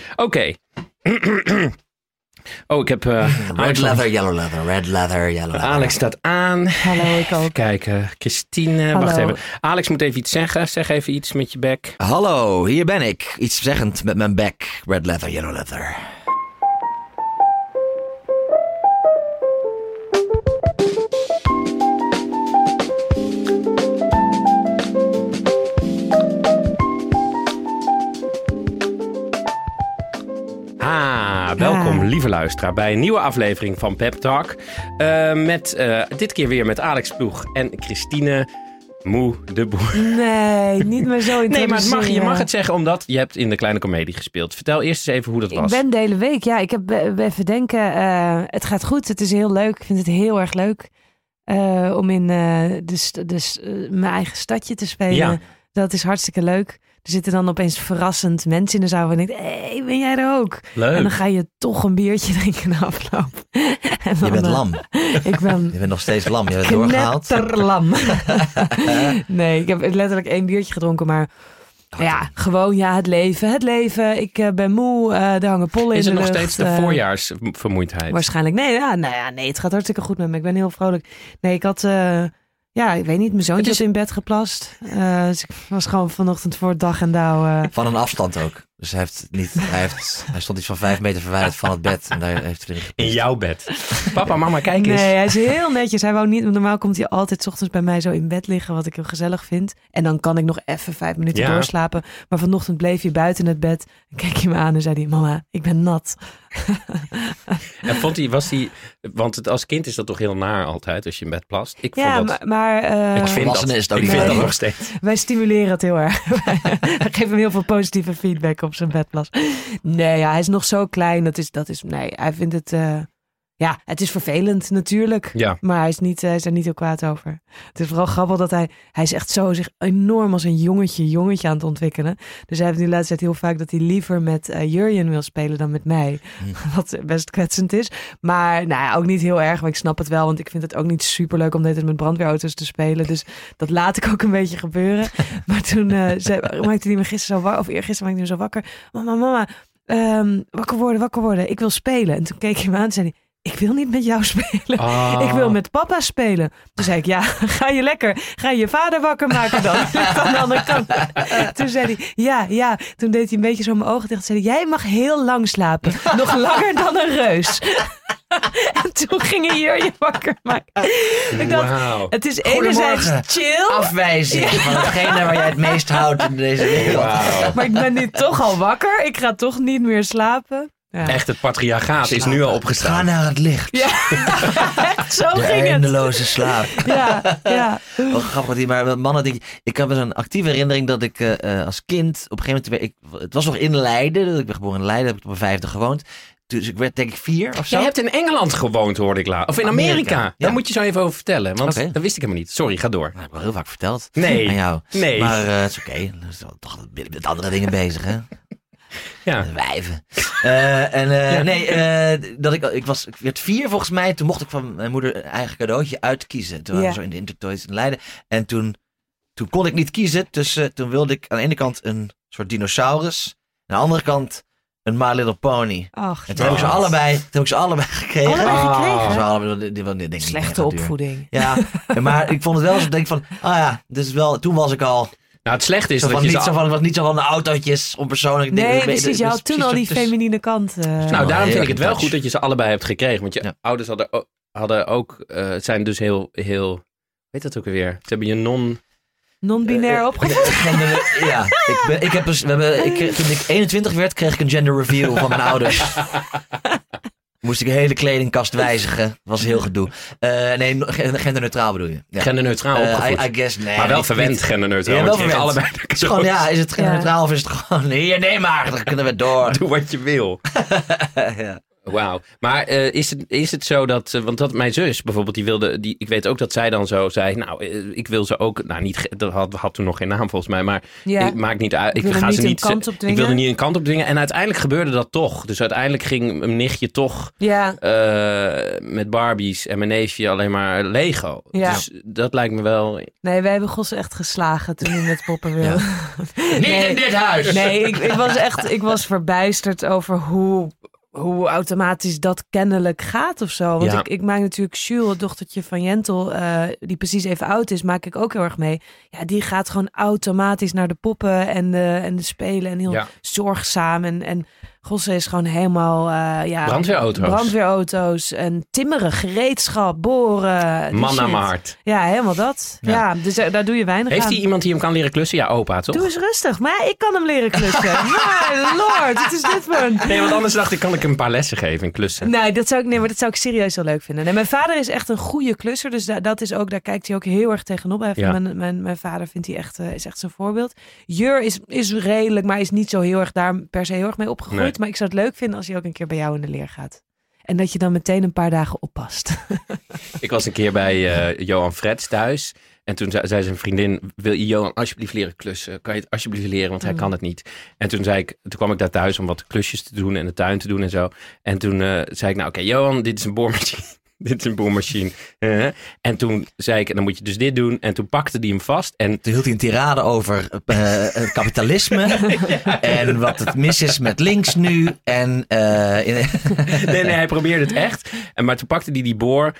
Oké. Ik heb... red leather, yellow leather. Red leather, yellow leather. Alex staat aan. Hallo, ik ook. Kijken. Christine, Hallo. wacht even. Alex moet even iets zeggen. Zeg even iets met je bek. Hallo, hier ben ik. Iets zeggend met mijn bek. Red leather, yellow leather. Welkom, lieve luisteraar, bij een nieuwe aflevering van Pep Talk. Dit keer weer met Alex Ploeg en Christine Moe de Boer. Nee, niet meer zo Nee, maar je mag het zeggen, omdat je hebt in de Kleine Comedie gespeeld. Vertel eerst eens even hoe dat was. Ik ben de hele week. Ja, ik heb even denken. Het gaat goed. Het is heel leuk. Ik vind het heel erg leuk om in mijn eigen stadje te spelen. Ja. Dat is hartstikke leuk. Er zitten dan opeens verrassend mensen in de zaal. En ik denk, hey, ben jij er ook? Leuk. En dan ga je toch een biertje drinken na afloop. En dan, Je bent lam. Ik ben Je bent nog steeds lam. Je bent doorgehaald. knetterlam. Nee, ik heb letterlijk 1 biertje gedronken. Maar ja, gewoon het leven. Het leven. Ik ben moe. Er hangen pollen in Is de het nog lucht. steeds de voorjaarsvermoeidheid? Waarschijnlijk. Nee, het gaat hartstikke goed met me. Ik ben heel vrolijk. Nee, ik had... ik weet niet, mijn zoontje had in bed geplast. Dus ik was gewoon vanochtend voor dag en dauw. Van een afstand ook. Dus hij stond iets van 5 meter verwijderd van het bed. En daar heeft hij erin In jouw bed. Papa, mama, kijk eens. Nee, hij is heel netjes. Hij wou niet, normaal komt hij altijd 's ochtends bij mij zo in bed liggen, wat ik heel gezellig vind. En dan kan ik nog even 5 minuten doorslapen. Maar vanochtend bleef hij buiten het bed. En keek hij me aan en zei hij, mama, ik ben nat. En want als kind is dat toch heel naar altijd, als je in bed plast. Ik vind volwassenen is het ook ik niet vind leuk. dat nog steeds. Wij stimuleren het heel erg. Wij geven hem heel veel positieve feedback op zijn bedplas. Nee, hij is nog zo klein. Hij vindt het... het is vervelend natuurlijk. Ja. Maar hij is er niet heel kwaad over. Het is vooral grappig dat hij is echt zo zich enorm als een jongetje aan het ontwikkelen. Dus hij heeft nu de laatste tijd heel vaak dat hij liever met Jurjen wil spelen dan met mij. Wat best kwetsend is. Maar ook niet heel erg, maar ik snap het wel. Want ik vind het ook niet superleuk om dit met brandweerauto's te spelen. Dus dat laat ik ook een beetje gebeuren. Maar toen maakte hij me gisteren zo wakker. Of eergisteren maakte hij me zo wakker. Mama, wakker worden. Ik wil spelen. En toen keek hij me aan en zei hij, ik wil niet met jou spelen. Ik wil met papa spelen. Toen zei ik, ga je lekker. Ga je vader wakker maken dan. Aan de andere kant. Toen zei hij, ja. Toen deed hij een beetje zo mijn ogen dicht. Zei hij, jij mag heel lang slapen. Nog langer dan een reus. En toen ging hij hier je wakker maken. Ik dacht, het is enerzijds chill. Afwijzing van hetgene waar jij het meest houdt in deze wereld. Wow. Maar ik ben nu toch al wakker. Ik ga toch niet meer slapen. Ja. Echt, het patriarchaat is nu al opgestaan. Ga naar het licht. Ja, echt zo De ging het. eindeloze slaap. Ja. Wel grappig, maar mannen, ik heb dus een actieve herinnering dat ik als kind op een gegeven moment, het was nog in Leiden, ik ben geboren in Leiden, heb ik op mijn 5e gewoond. Dus ik werd denk ik 4 of zo. Jij hebt in Engeland gewoond, hoorde ik laat. Of in Amerika. Ja. Daar moet je zo even over vertellen. Want Oké. dat wist ik helemaal niet. Sorry, ga door. Dat heb ik al heel vaak verteld. Nee. Aan jou. Nee. Maar het is oké. Dat is toch met andere dingen bezig, hè? Ja. Wijven. Ik werd 4 volgens mij. Toen mocht ik van mijn moeder een eigen cadeautje uitkiezen. Toen waren we zo in de Intertoys in Leiden. En toen kon ik niet kiezen. Dus toen wilde ik aan de ene kant een soort dinosaurus. Aan de andere kant een My Little Pony. Ach, En toen heb ik ze allebei gekregen. Allebei gekregen? Ze allebei, die denk ik, slechte nee, gaat duur. opvoeding. Ja, maar ik vond het wel zo. Denk van, dit is wel. Toen was ik al. Nou, het slechte is Het dat was niet zo van de autootjes onpersoonlijk. Nee, precies. Je had toen al die feminine kant. Nou, daarom vind ik het wel touch. goed dat je ze allebei hebt gekregen. Want je ouders hadden ook... zijn dus heel... Weet dat ook alweer? Ze hebben je Non-binair opgevoed. Ja, toen ik 21 werd, kreeg ik een gender reveal van mijn ouders. Moest ik een hele kledingkast wijzigen. Was heel gedoe. Nee, genderneutraal bedoel je. Ja. Genderneutraal opgevoed. I guess, nee. Maar wel verwend genderneutraal. Ja, want wel je kreeg verwend. allebei Het is gewoon, is het genderneutraal of is het gewoon... Hier, nee maar, dan kunnen we door. Doe wat je wil. Ja. Wauw. Maar is het zo dat... want dat mijn zus bijvoorbeeld, ik weet ook dat zij dan zo zei... Nou, ik wil ze ook... Nou, dat had toen nog geen naam volgens mij. Maar het maakt niet uit. Ik wilde niet een kant op dwingen. En uiteindelijk gebeurde dat toch. Dus uiteindelijk ging mijn nichtje toch... met Barbies en mijn neefje alleen maar Lego. Ja. Dus dat lijkt me wel... Nee, wij hebben Gosse echt geslagen toen hij met poppen wilde. Niet in dit huis! Nee, ik was verbijsterd over hoe automatisch dat kennelijk gaat of zo. Want ik maak natuurlijk Jules, het dochtertje van Jentel, die precies even oud is, maak ik ook heel erg mee. Ja, die gaat gewoon automatisch naar de poppen en de spelen en heel zorgzaam. En Gosse is gewoon helemaal... Brandweerauto's en timmeren, gereedschap, boren. Man naar mijn hart. Ja, helemaal dat. Ja, dus daar doe je weinig aan. Heeft hij iemand die hem kan leren klussen? Ja, opa, toch? Doe eens rustig. Maar ik kan hem leren klussen. My lord, wat is dit voor... Nee, want anders dacht ik, kan ik hem een paar lessen geven in klussen? Nee, dat zou ik serieus wel leuk vinden. Nee, mijn vader is echt een goede klusser. Dus dat is ook, daar kijkt hij ook heel erg tegenop. Mijn vader vindt hij is echt zo'n voorbeeld. Jur is redelijk, maar is niet zo heel erg daar per se heel erg mee opgegroeid. Nee. Maar ik zou het leuk vinden als hij ook een keer bij jou in de leer gaat. En dat je dan meteen een paar dagen oppast. Ik was een keer bij Johan Frets thuis. En toen zei zijn vriendin, wil je Johan alsjeblieft leren klussen? Kan je het alsjeblieft leren, want hij kan het niet. En toen kwam ik daar thuis om wat klusjes te doen en de tuin te doen en zo. En toen zei ik, nou oké, Johan, dit is een boormachine. Dit is een boormachine. En toen zei ik, dan moet je dus dit doen. En toen pakte hij hem vast. En toen hield hij een tirade over kapitalisme. En wat het mis is met links nu. En, nee, hij probeerde het echt. Maar toen pakte hij die boor.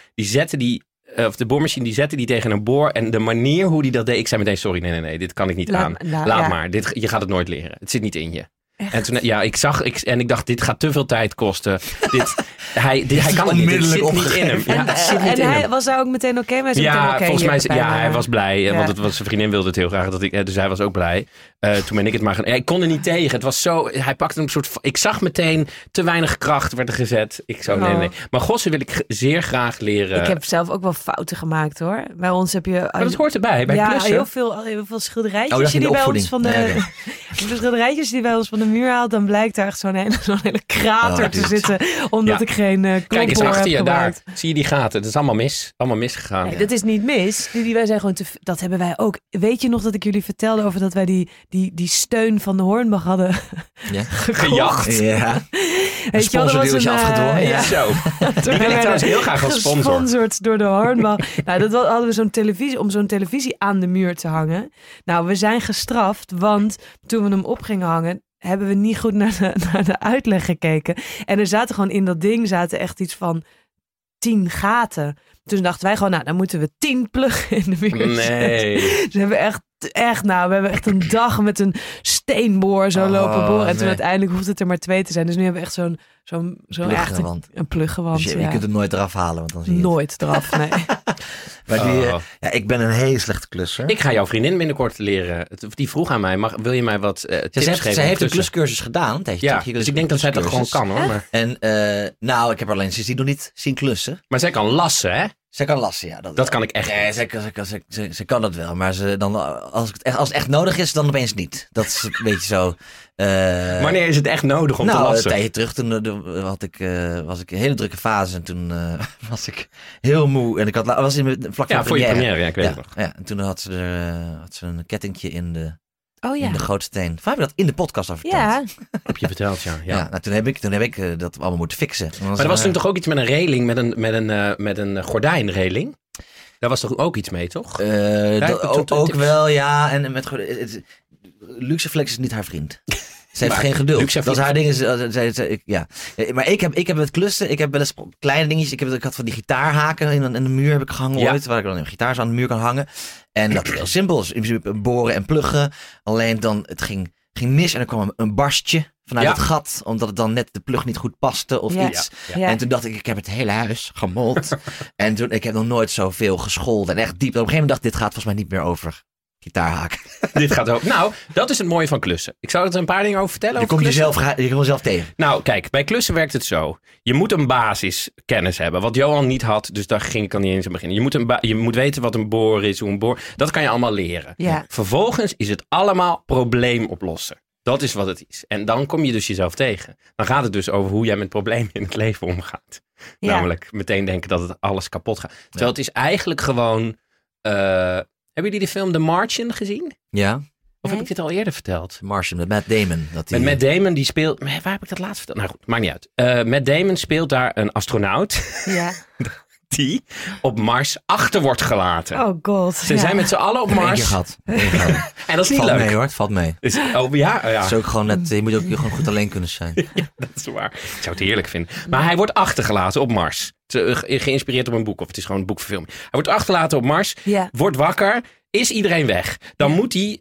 De boormachine, die zette die tegen een boor. En de manier hoe hij dat deed. Ik zei meteen, sorry, nee, dit kan ik niet aan. Laat maar. Je gaat het nooit leren. Het zit niet in je. Echt? En toen, ik dacht, dit gaat te veel tijd kosten. Hij kan het niet. Dit zit niet in hem. Hij was daar ook meteen oké mee? Volgens mij, hij was blij. Want zijn vriendin wilde het heel graag. Dus hij was ook blij. Toen ben ik het maar gaan... ik kon er niet tegen. Het was zo... Hij pakte een soort... Ik zag meteen te weinig kracht werd er gezet. Ik zo, nee. Maar Gosse wil ik zeer graag leren. Ik heb zelf ook wel fouten gemaakt, hoor. Bij ons heb je... Maar dat hoort erbij, bij klussen. Heel veel schilderijtjes die bij ons van de... De schilderijtjes die bij ons van de muur haalt, dan blijkt daar echt zo'n hele krater te zitten. Omdat ik geen klopboor heb gemaakt. Kijk eens achter je, daar. Zie je die gaten? Dat is allemaal misgegaan. Nee, dat is niet mis. Wij zijn gewoon dat hebben wij ook. Weet je nog dat ik jullie vertelde over dat wij die steun van de Hornbach hadden gejacht? Ja. Weet je wel, dat was afgedwongen. Zo. Die wil ik trouwens heel graag als sponsor. Gesponsord door de Hornbach. Nou, dat hadden we zo'n televisie, om zo'n televisie aan de muur te hangen. Nou, we zijn gestraft, want toen we hem op gingen hangen, hebben we niet goed naar de uitleg gekeken. En er zaten gewoon in dat ding echt iets van 10 gaten. Toen dachten wij gewoon, dan moeten we 10 pluggen in de muur zetten. Dus we hebben echt een dag met een steenboor zo lopen boren. En toen uiteindelijk hoefde het er maar 2 te zijn. Dus nu hebben we echt zo'n pluggewand. Dus je kunt het nooit eraf halen. Want dan zie je nooit eraf, nee. Maar ik ben een hele slechte klusser. Ik ga jouw vriendin binnenkort leren. Die vroeg aan mij, wil je mij wat tips geven? Zij heeft een kluscursus gedaan. Dus ik denk dat zij dat gewoon kan, hoor. Maar... En ik heb alleen sindsdien nog niet zien klussen. Maar zij kan lassen, hè? Zij kan lassen, ja. Dat kan ik echt niet. Ze kan dat wel. Maar als het echt nodig is, dan opeens niet. Dat is een beetje zo... Wanneer is het echt nodig om te lassen? Een tijdje terug, toen was ik een hele drukke fase. En toen was ik heel moe. En ik was vlak voor je première. Ja, ik weet het nog. Ja, en toen had ze een kettingje in de gootsteen. Of hebben we dat in de podcast al verteld? Ja. Heb je verteld, ja. Nou, toen heb ik dat allemaal moeten fixen. Maar er was toen toch ook iets met een reling, met een gordijnreling? Daar was toch ook iets mee, toch? Ook wel, ja. En met Luxeflex is niet haar vriend. Ze heeft geen geduld. Dat is haar ding. Maar ik heb het klussen. Ik heb wel eens kleine dingetjes. Ik had van die gitaarhaken in de muur heb ik gehangen ooit. Waar ik dan een gitaar aan de muur kan hangen. En dat is heel simpel. Dus in principe boren en pluggen. Alleen dan, het ging mis en er kwam een barstje vanuit het gat. Omdat het dan net de plug niet goed paste of iets. Ja. En toen dacht ik heb het hele huis gemold. En toen, ik heb nog nooit zoveel gescholden. En echt diep. En op een gegeven moment dacht ik, dit gaat volgens mij niet meer over gitaarhaken. Dit gaat ook. Nou, dat is het mooie van klussen. Ik zou er een paar dingen over vertellen. Je komt jezelf tegen. Nou, kijk, bij klussen werkt het zo. Je moet een basiskennis hebben. Wat Johan niet had, dus daar ging ik al niet eens aan beginnen. Je moet weten wat een boor is, hoe een boor. Dat kan je allemaal leren. Ja. Vervolgens is het allemaal probleem oplossen. Dat is wat het is. En dan kom je dus jezelf tegen. Dan gaat het dus over hoe jij met problemen in het leven omgaat. Ja. Namelijk meteen denken dat het alles kapot gaat. Terwijl het is eigenlijk gewoon... hebben jullie de film The Martian gezien? Ja. Of heb ik dit al eerder verteld? Martian, met Matt Damon. Met Matt Damon, die speelt... Waar heb ik dat laatst verteld? Nou goed, maakt niet uit. Matt Damon speelt daar een astronaut. Ja. Die op Mars achter wordt gelaten. Oh god. Ze zijn met z'n allen op Mars. Gehad. En dat is niet leuk. Mee, hoor. Het valt mee. Dus, ja. Het is ook gewoon net, je moet ook gewoon goed alleen kunnen zijn. Ja, dat is waar. Ik zou het heerlijk vinden. Maar hij wordt achtergelaten op Mars. Geïnspireerd op een boek. Of het is gewoon een boekverfilming. Hij wordt achtergelaten op Mars. Ja. Wordt wakker. Is iedereen weg. Dan moet hij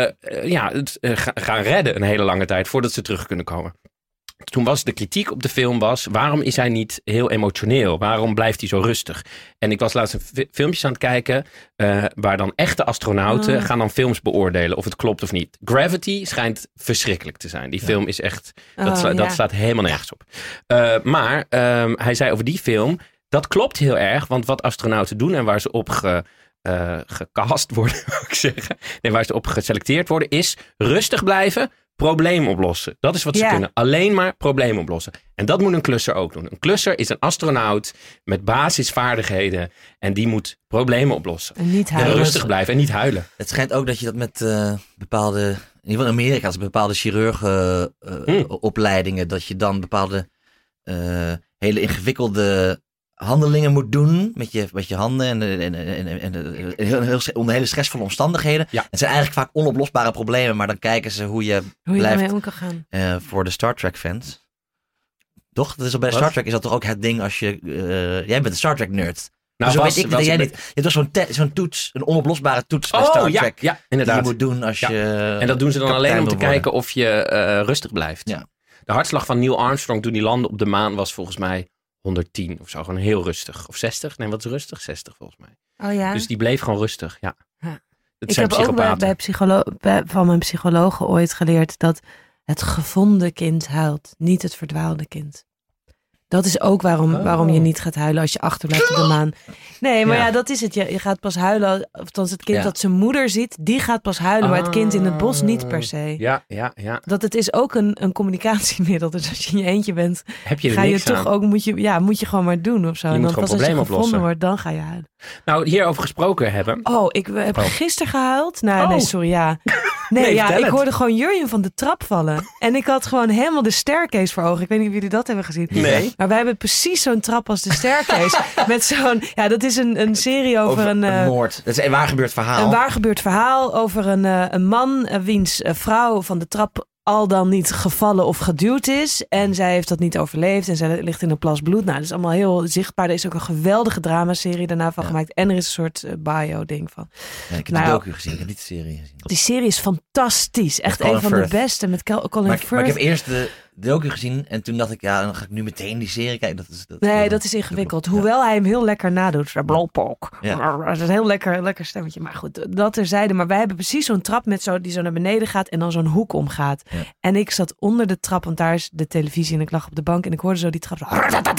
gaan redden een hele lange tijd. Voordat ze terug kunnen komen. Toen was de kritiek op de film waarom is hij niet heel emotioneel? Waarom blijft hij zo rustig? En ik was laatst filmpjes aan het kijken waar dan echte astronauten gaan dan films beoordelen of het klopt of niet. Gravity schijnt verschrikkelijk te zijn. Die film is echt, dat slaat helemaal nergens op. Maar hij zei over die film, dat klopt heel erg, want wat astronauten doen en waar ze op gecast worden, wil ik zeggen. Nee, waar ze op geselecteerd worden, is rustig blijven, probleem oplossen. Dat is wat ze kunnen. Alleen maar probleem oplossen. En dat moet een klusser ook doen. Een klusser is een astronaut met basisvaardigheden en die moet problemen oplossen. En niet huilen. En rustig blijven en niet huilen. Het schijnt ook dat je dat met bepaalde, in ieder geval in Amerika, bepaalde chirurgenopleidingen, dat je dan bepaalde hele ingewikkelde handelingen moet doen met je handen onder hele stressvolle omstandigheden. Ja. Het zijn eigenlijk vaak onoplosbare problemen, maar dan kijken ze hoe je ermee om kan gaan. Voor de Star Trek fans. Toch? Dat is al bij Star Trek is dat toch ook het ding als je... jij bent een Star Trek nerd. Nou, dus weet ik dat jij niet. Je hebt zo'n toets, een onoplosbare toets bij Star Trek. Ja, inderdaad. Die je moet doen als je... En dat doen ze dan alleen om te kijken of je rustig blijft. Ja. De hartslag van Neil Armstrong toen hij landde op de maan was volgens mij 110 of zo. Gewoon heel rustig. Of 60. Nee, wat is rustig? 60 volgens mij. Oh ja? Dus die bleef gewoon rustig. Ja. Ik heb ook van mijn psychologen ooit geleerd dat het gevonden kind huilt. Niet het verdwaalde kind. Dat is ook waarom je niet gaat huilen als je achterblijft op de maan. Nee, maar dat is het. Je gaat pas huilen, althans het kind dat zijn moeder ziet, die gaat pas huilen. Maar het kind in het bos niet per se. Ja. Dat het is ook een communicatiemiddel. Dus als je in je eentje bent, heb je er ga je niks toch aan. ook, moet je gewoon maar doen of zo. Je en moet dan gewoon pas als je gevonden oplossen. wordt, dan ga je huilen. Nou, hierover gesproken hebben. Ik heb gisteren gehuild. Nee, sorry, ja. Ik hoorde gewoon Jurjen van de trap vallen. En ik had gewoon helemaal de staircase voor ogen. Ik weet niet of jullie dat hebben gezien. Nee. Maar wij hebben precies zo'n trap als de staircase. Met zo'n... Ja, dat is een serie over een moord. Dat is een waar gebeurd verhaal. Een waar gebeurd verhaal over een man wiens vrouw van de trap al dan niet gevallen of geduwd is. En zij heeft dat niet overleefd. En zij ligt in een plas bloed. Nou, dat is allemaal heel zichtbaar. Er is ook een geweldige dramaserie daarna van gemaakt. En er is een soort bio-ding van. Ja, ik heb de docu gezien. Ik heb niet de serie gezien. Die serie is fantastisch. Echt een van de beste. Met Colin Firth. Maar ik heb eerst de docu gezien. En toen dacht ik, dan ga ik nu meteen die serie kijken. Dat is ingewikkeld. Hoewel hij hem heel lekker nadoet. Blowpoke. Ja. Dat is een heel lekker stemmetje. Maar goed, dat terzijde. Maar wij hebben precies zo'n trap die zo naar beneden gaat. En dan zo'n hoek omgaat. Ja. En ik zat onder de trap, want daar is de televisie en ik lag op de bank en ik hoorde zo die trap.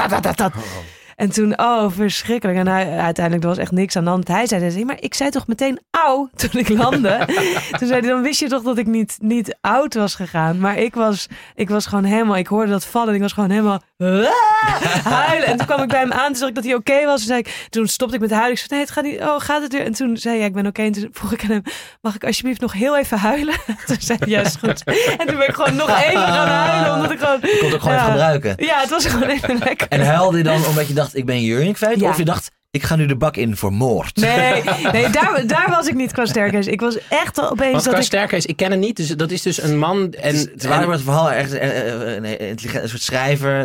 En toen, verschrikkelijk. En uiteindelijk, er was echt niks aan de hand. Hij zei, maar ik zei toch meteen auw toen ik landde. Toen zei hij, dan wist je toch dat ik niet oud was gegaan. Maar ik was gewoon helemaal, ik hoorde dat vallen en ik was gewoon helemaal huilen. En toen kwam ik bij hem aan, toen zag ik dat hij oké was. Toen stopte ik met huilen. Ik zei, nee, het gaat niet, gaat het weer? En toen zei hij, ik ben oké. En toen vroeg ik aan hem, mag ik alsjeblieft nog heel even huilen? Toen zei hij, juist goed. En toen ben ik gewoon nog even gaan huilen. Omdat ik gewoon... Je kon het ook gewoon even gebruiken. Ja, het was gewoon even lekker. En huilde je dan omdat je dacht, ik ben Jurjen kwijt? Ja. Of je dacht, ik ga nu de bak in voor moord? Nee, daar was ik niet qua staircase. Ik was echt opeens qua staircase, ik ken het niet. Dus dat is dus een man. Het verhaal echt een soort schrijver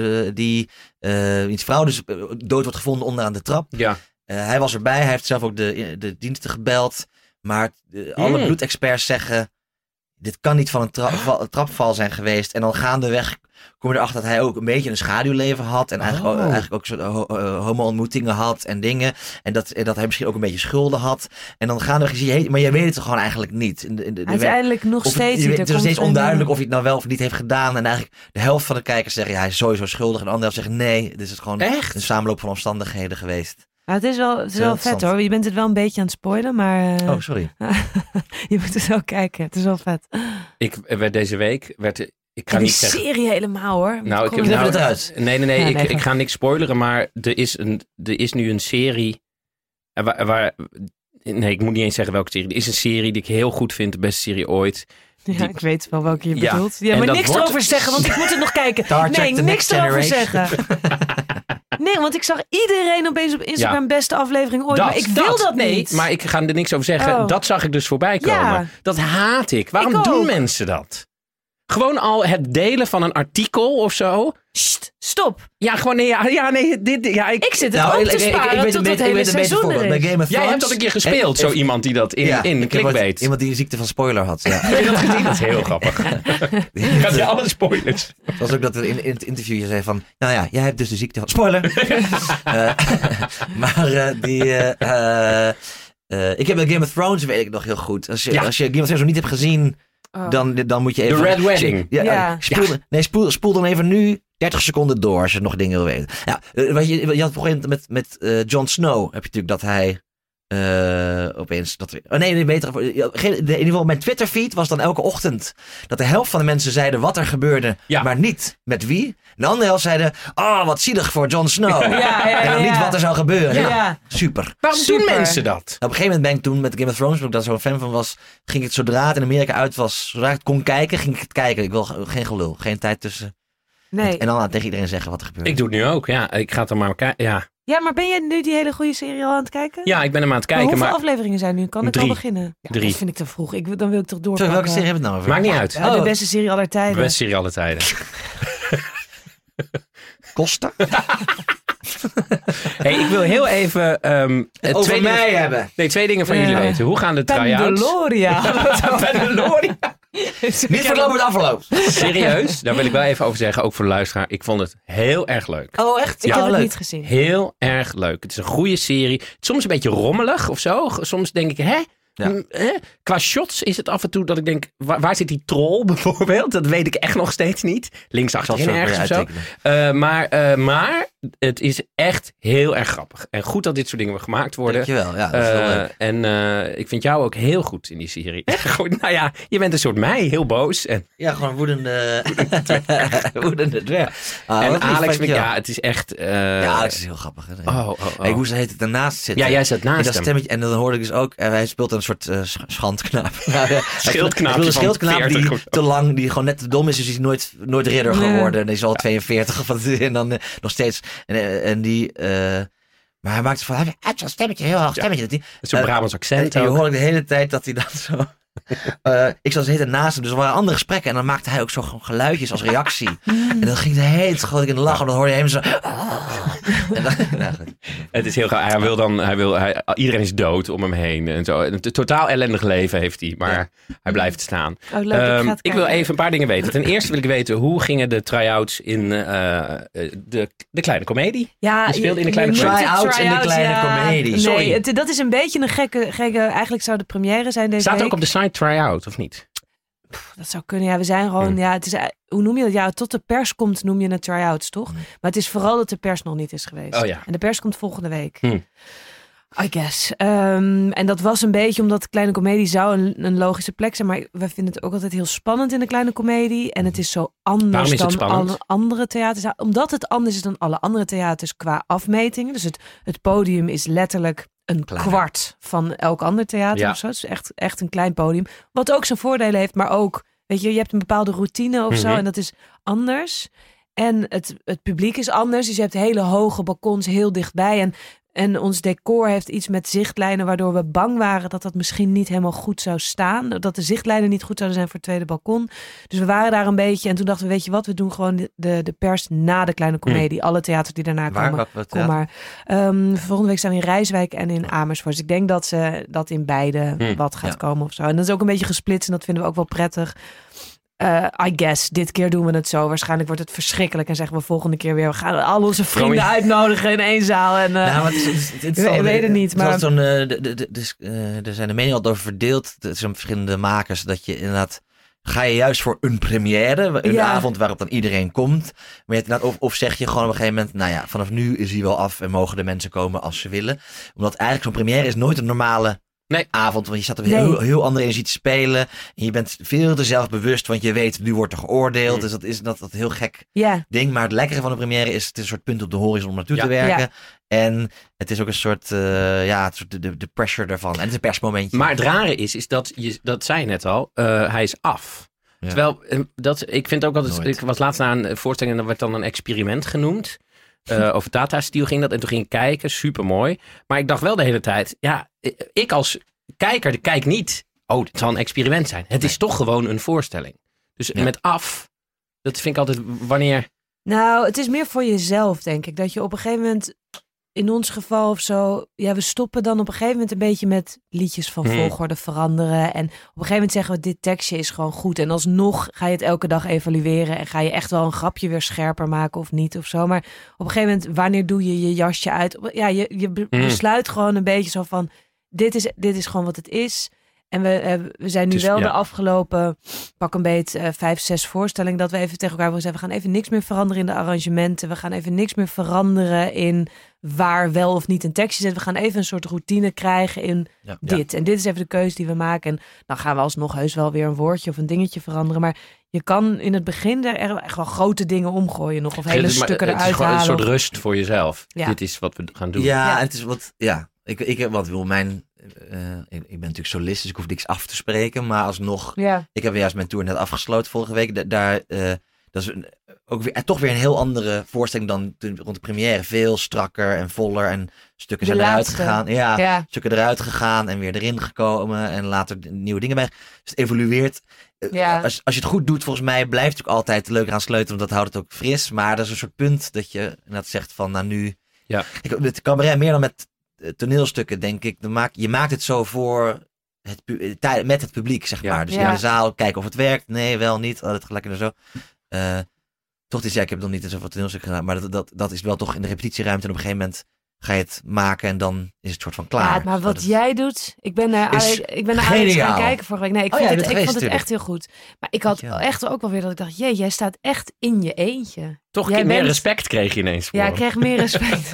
wiens vrouw dus dood wordt gevonden onderaan de trap. Ja. Hij was erbij. Hij heeft zelf ook de diensten gebeld. Maar alle bloedexperts zeggen, dit kan niet van een trapval zijn geweest. En dan gaandeweg kom je erachter dat hij ook een beetje een schaduwleven had. En eigenlijk ook homo-ontmoetingen had en dingen. En dat hij misschien ook een beetje schulden had. En dan gaandeweg zie je, maar jij weet het gewoon eigenlijk niet. Uiteindelijk nog steeds niet. Het is nog steeds onduidelijk of hij het nou wel of niet heeft gedaan. En eigenlijk de helft van de kijkers zeggen, hij is sowieso schuldig. En de andere helft zeggen, nee, dit is gewoon een samenloop van omstandigheden geweest. Het is wel vet hoor. Je bent het wel een beetje aan het spoilen, maar... Oh, sorry. Je moet het wel kijken. Het is wel vet. Deze week ik ga die niet zeggen... serie helemaal hoor. Nou, ik heb het uit. Nee. Ik ga niks spoileren, maar er is nu een serie... Nee, ik moet niet eens zeggen welke serie. Er is een serie die ik heel goed vind. De beste serie ooit. Ja, ik weet wel welke je bedoelt. Ja, maar niks erover zeggen, want ik moet het nog kijken. Nee, niks erover zeggen. Nee, want ik zag iedereen opeens op Instagram beste aflevering ooit. Maar ik wil dat niet. Maar ik ga er niks over zeggen. Dat zag ik dus voorbij komen. Ja. Dat haat ik. Waarom doen mensen dat? Gewoon al het delen van een artikel of zo. Sst, stop. Ja, gewoon ik zit het ook te sparen tot het hele seizoen er is. Jij hebt dat een keer gespeeld, zo iemand die dat in clickbait. Iemand die de ziekte van spoiler had. Ja. Heb je dat gezien? Dat is heel grappig. Gaat je alle spoilers. Het was ook dat er in het interview je zei van... Nou ja, jij hebt dus de ziekte van spoiler. Ik heb Game of Thrones, weet ik nog heel goed. Als je Game of Thrones nog niet hebt gezien... Dan moet je even... The Red Wedding. Spoel dan even nu 30 seconden door als je nog dingen wil weten. Ja, je had op een gegeven moment met Jon Snow heb je natuurlijk dat hij opeens... in ieder geval mijn Twitter feed was dan elke ochtend dat de helft van de mensen zeiden wat er gebeurde, maar niet met wie. En de andere helft zeiden, wat zielig voor Jon Snow. En dan niet wat er zou gebeuren. Ja. Super. Waarom doen mensen dat? Op een gegeven moment ben ik toen met Game of Thrones, omdat ik daar zo'n fan van was, ging ik zodra het in Amerika uit was, zodra ik het kon kijken, ging ik het kijken. Ik wil geen gelul, geen tijd tussen. Nee. En dan tegen iedereen zeggen wat er gebeurt. Ik doe het nu ook, ja. Ik ga het dan maar kijken, ja. Ja, maar ben jij nu die hele goede serie al aan het kijken? Ja, ik ben hem aan het kijken. Maar hoeveel afleveringen zijn nu? Kan ik 3. al beginnen? Ja, 3. Dat vind ik te vroeg. Dan wil ik toch doorpakken. Welke serie hebben we het nou over? Maakt niet uit. De beste serie aller tijden. De beste serie aller tijden. Costa? Hey, ik wil heel even... twee dingen van jullie weten. Hoe gaan de try-outs? Pendeloria. Niet verlopen het afloop. Serieus? Daar wil ik wel even over zeggen. Ook voor de luisteraar. Ik vond het heel erg leuk. Oh echt? Ik heb het niet gezien. Heel erg leuk. Het is een goede serie. Soms een beetje rommelig of zo. Soms denk ik, qua shots is het af en toe dat ik denk, waar zit die troll bijvoorbeeld? Dat weet ik echt nog steeds niet. Links achterin ergens of zo. Maar het is echt heel erg grappig. En goed dat dit soort dingen gemaakt worden. Dankjewel. Ja, dat is heel leuk. En ik vind jou ook heel goed in die serie. Goed, nou ja, je bent een soort mij, heel boos. Ja, gewoon woedende dwerg. En Alex, het is echt... Alex is heel grappig. Hè? Hoe heet het ernaast zitten? Ja, jij zit naast hem. Stemmetje, en dan hoorde ik dus ook, hij speelt een soort schandknaap. Schildknaap. Een schildknaap die te lang, die gewoon net te dom is, dus die is nooit ridder geworden. En die is al 42 of wat en dan nog steeds. En die... maar hij maakt van, hij heeft zo'n stemmetje, heel hoog stemmetje. Zo'n Brabants accent. En je hoorde de hele tijd dat hij dan zo... ik zat de hele tijd naast hem, dus er waren andere gesprekken. En dan maakte hij ook zo geluidjes als reactie. En dan ging de hele tijd gewoon in de lach. En dan hoorde je hem zo... Het is heel gaaf. Iedereen is dood om hem heen. En zo. Een totaal ellendig leven heeft hij. Maar hij blijft staan. Oh, leuk, ik wil even een paar dingen weten. Ten eerste wil ik weten, hoe gingen de try-outs in de Kleine Comedie? Ja, je speelde in de Kleine Comedie. Try-outs in de Kleine Comedie. Sorry. Nee, dat is een beetje een gekke... Eigenlijk zou de première zijn deze Staat week. Ook op de site try-out, of niet? Dat zou kunnen. Ja, we zijn gewoon... Ja, het is, hoe noem je dat? Ja, tot de pers komt noem je het try-outs, toch? Maar het is vooral dat de pers nog niet is geweest. Oh ja. En de pers komt volgende week. I guess. En dat was een beetje omdat de Kleine Comedie zou een logische plek zijn. Maar wij vinden het ook altijd heel spannend in de Kleine Comedie. En het is zo anders dan alle andere theaters. Omdat het anders is dan alle andere theaters qua afmetingen. Dus het podium is letterlijk een kwart van elk ander theater of zo. Het is echt een klein podium. Wat ook zijn voordelen heeft, maar ook... Weet je hebt een bepaalde routine of zo. En dat is anders. En het publiek is anders. Dus je hebt hele hoge balkons heel dichtbij. En ons decor heeft iets met zichtlijnen, waardoor we bang waren dat dat misschien niet helemaal goed zou staan. Dat de zichtlijnen niet goed zouden zijn voor het tweede balkon. Dus we waren daar een beetje. En toen dachten we, weet je wat, we doen gewoon de pers na de Kleine Comedie. Alle theaters die daarna komen. Kom maar. Volgende week zijn we in Rijswijk en in Amersfoort. Dus ik denk dat in beide wat gaat komen of zo. En dat is ook een beetje gesplitst en dat vinden we ook wel prettig. I guess, dit keer doen we het zo. Waarschijnlijk wordt het verschrikkelijk en zeggen we volgende keer weer, we gaan al onze vrienden uitnodigen in één zaal. En, ik weet het niet. Maar... Er zijn de meningen altijd over verdeeld tussen verschillende makers, dat je inderdaad Ga je juist voor een première, een avond waarop dan iedereen komt. Maar of zeg je gewoon op een gegeven moment, nou ja, vanaf nu is hij wel af en mogen de mensen komen als ze willen. Omdat eigenlijk zo'n première is nooit een normale avond. Want je staat op heel andere energie te spelen. En je bent veel te zelfbewust, want je weet, nu wordt er geoordeld. Dus dat is dat heel gek ding. Maar het lekkere van een première is, het is een soort punt op de horizon om naartoe te werken. Ja. En het is ook een soort, de pressure daarvan. En het is een persmomentje. Maar het rare is dat zei je net al, hij is af. Ja. Terwijl, ik vind ook altijd, ik was laatst naar een voorstelling en dat werd dan een experiment genoemd. Over Tata Steel ging dat en toen ging ik kijken, supermooi. Maar ik dacht wel de hele tijd, ik als kijker kijk niet, het zal een experiment zijn. Het is toch gewoon een voorstelling. Dus met af, dat vind ik altijd, wanneer... Nou, het is meer voor jezelf, denk ik. Dat je op een gegeven moment, in ons geval of zo, we stoppen dan op een gegeven moment een beetje met liedjes van volgorde veranderen. En op een gegeven moment zeggen we, dit tekstje is gewoon goed. En alsnog ga je het elke dag evalueren en ga je echt wel een grapje weer scherper maken of niet of zo. Maar op een gegeven moment, wanneer doe je je jasje uit? Ja, je besluit gewoon een beetje zo van, dit is gewoon wat het is. En we zijn nu wel de afgelopen, pak een beet, 5, 6 voorstellingen, dat we even tegen elkaar willen zeggen, we gaan even niks meer veranderen in de arrangementen. We gaan even niks meer veranderen in waar wel of niet een tekstje zit. We gaan even een soort routine krijgen in dit. En dit is even de keuze die we maken. En dan gaan we alsnog heus wel weer een woordje of een dingetje veranderen. Maar je kan in het begin er echt wel grote dingen omgooien nog. Of hele stukken eruit halen. Het is gewoon een soort rust voor jezelf. Ja. Dit is wat we gaan doen. Ja, het is wat... Ja. Ik ben natuurlijk solist, dus ik hoef niks af te spreken. Maar alsnog, ik heb juist mijn tour net afgesloten vorige week. Dat is toch weer een heel andere voorstelling dan toen rond de première. Veel strakker en voller en stukken zijn eruit gegaan. Ja, stukken eruit gegaan en weer erin gekomen en later nieuwe dingen bij. Dus het evolueert. Als je het goed doet, volgens mij blijft het ook altijd leuk aan sleutelen, want dat houdt het ook fris. Maar dat is een soort punt dat je net zegt van, nou nu... Ja. Het cabaret meer dan met toneelstukken, denk ik. Je maakt het zo voor met het publiek, zeg maar. Dus in de zaal, kijken of het werkt. Nee, wel niet. Het gaat lekker zo. Toch is ik heb nog niet zoveel toneelstukken gedaan. Maar dat is wel toch in de repetitieruimte. En op een gegeven moment ga je het maken en dan is het soort van klaar. Ja, maar wat jij doet... Ik ben naar Alex gaan kijken vorige week. Nee, ik vond het echt heel goed. Maar ik had echt ook wel weer dat ik dacht, jij staat echt in je eentje. Toch meer respect kreeg je ineens voor. Ja, ik kreeg meer respect.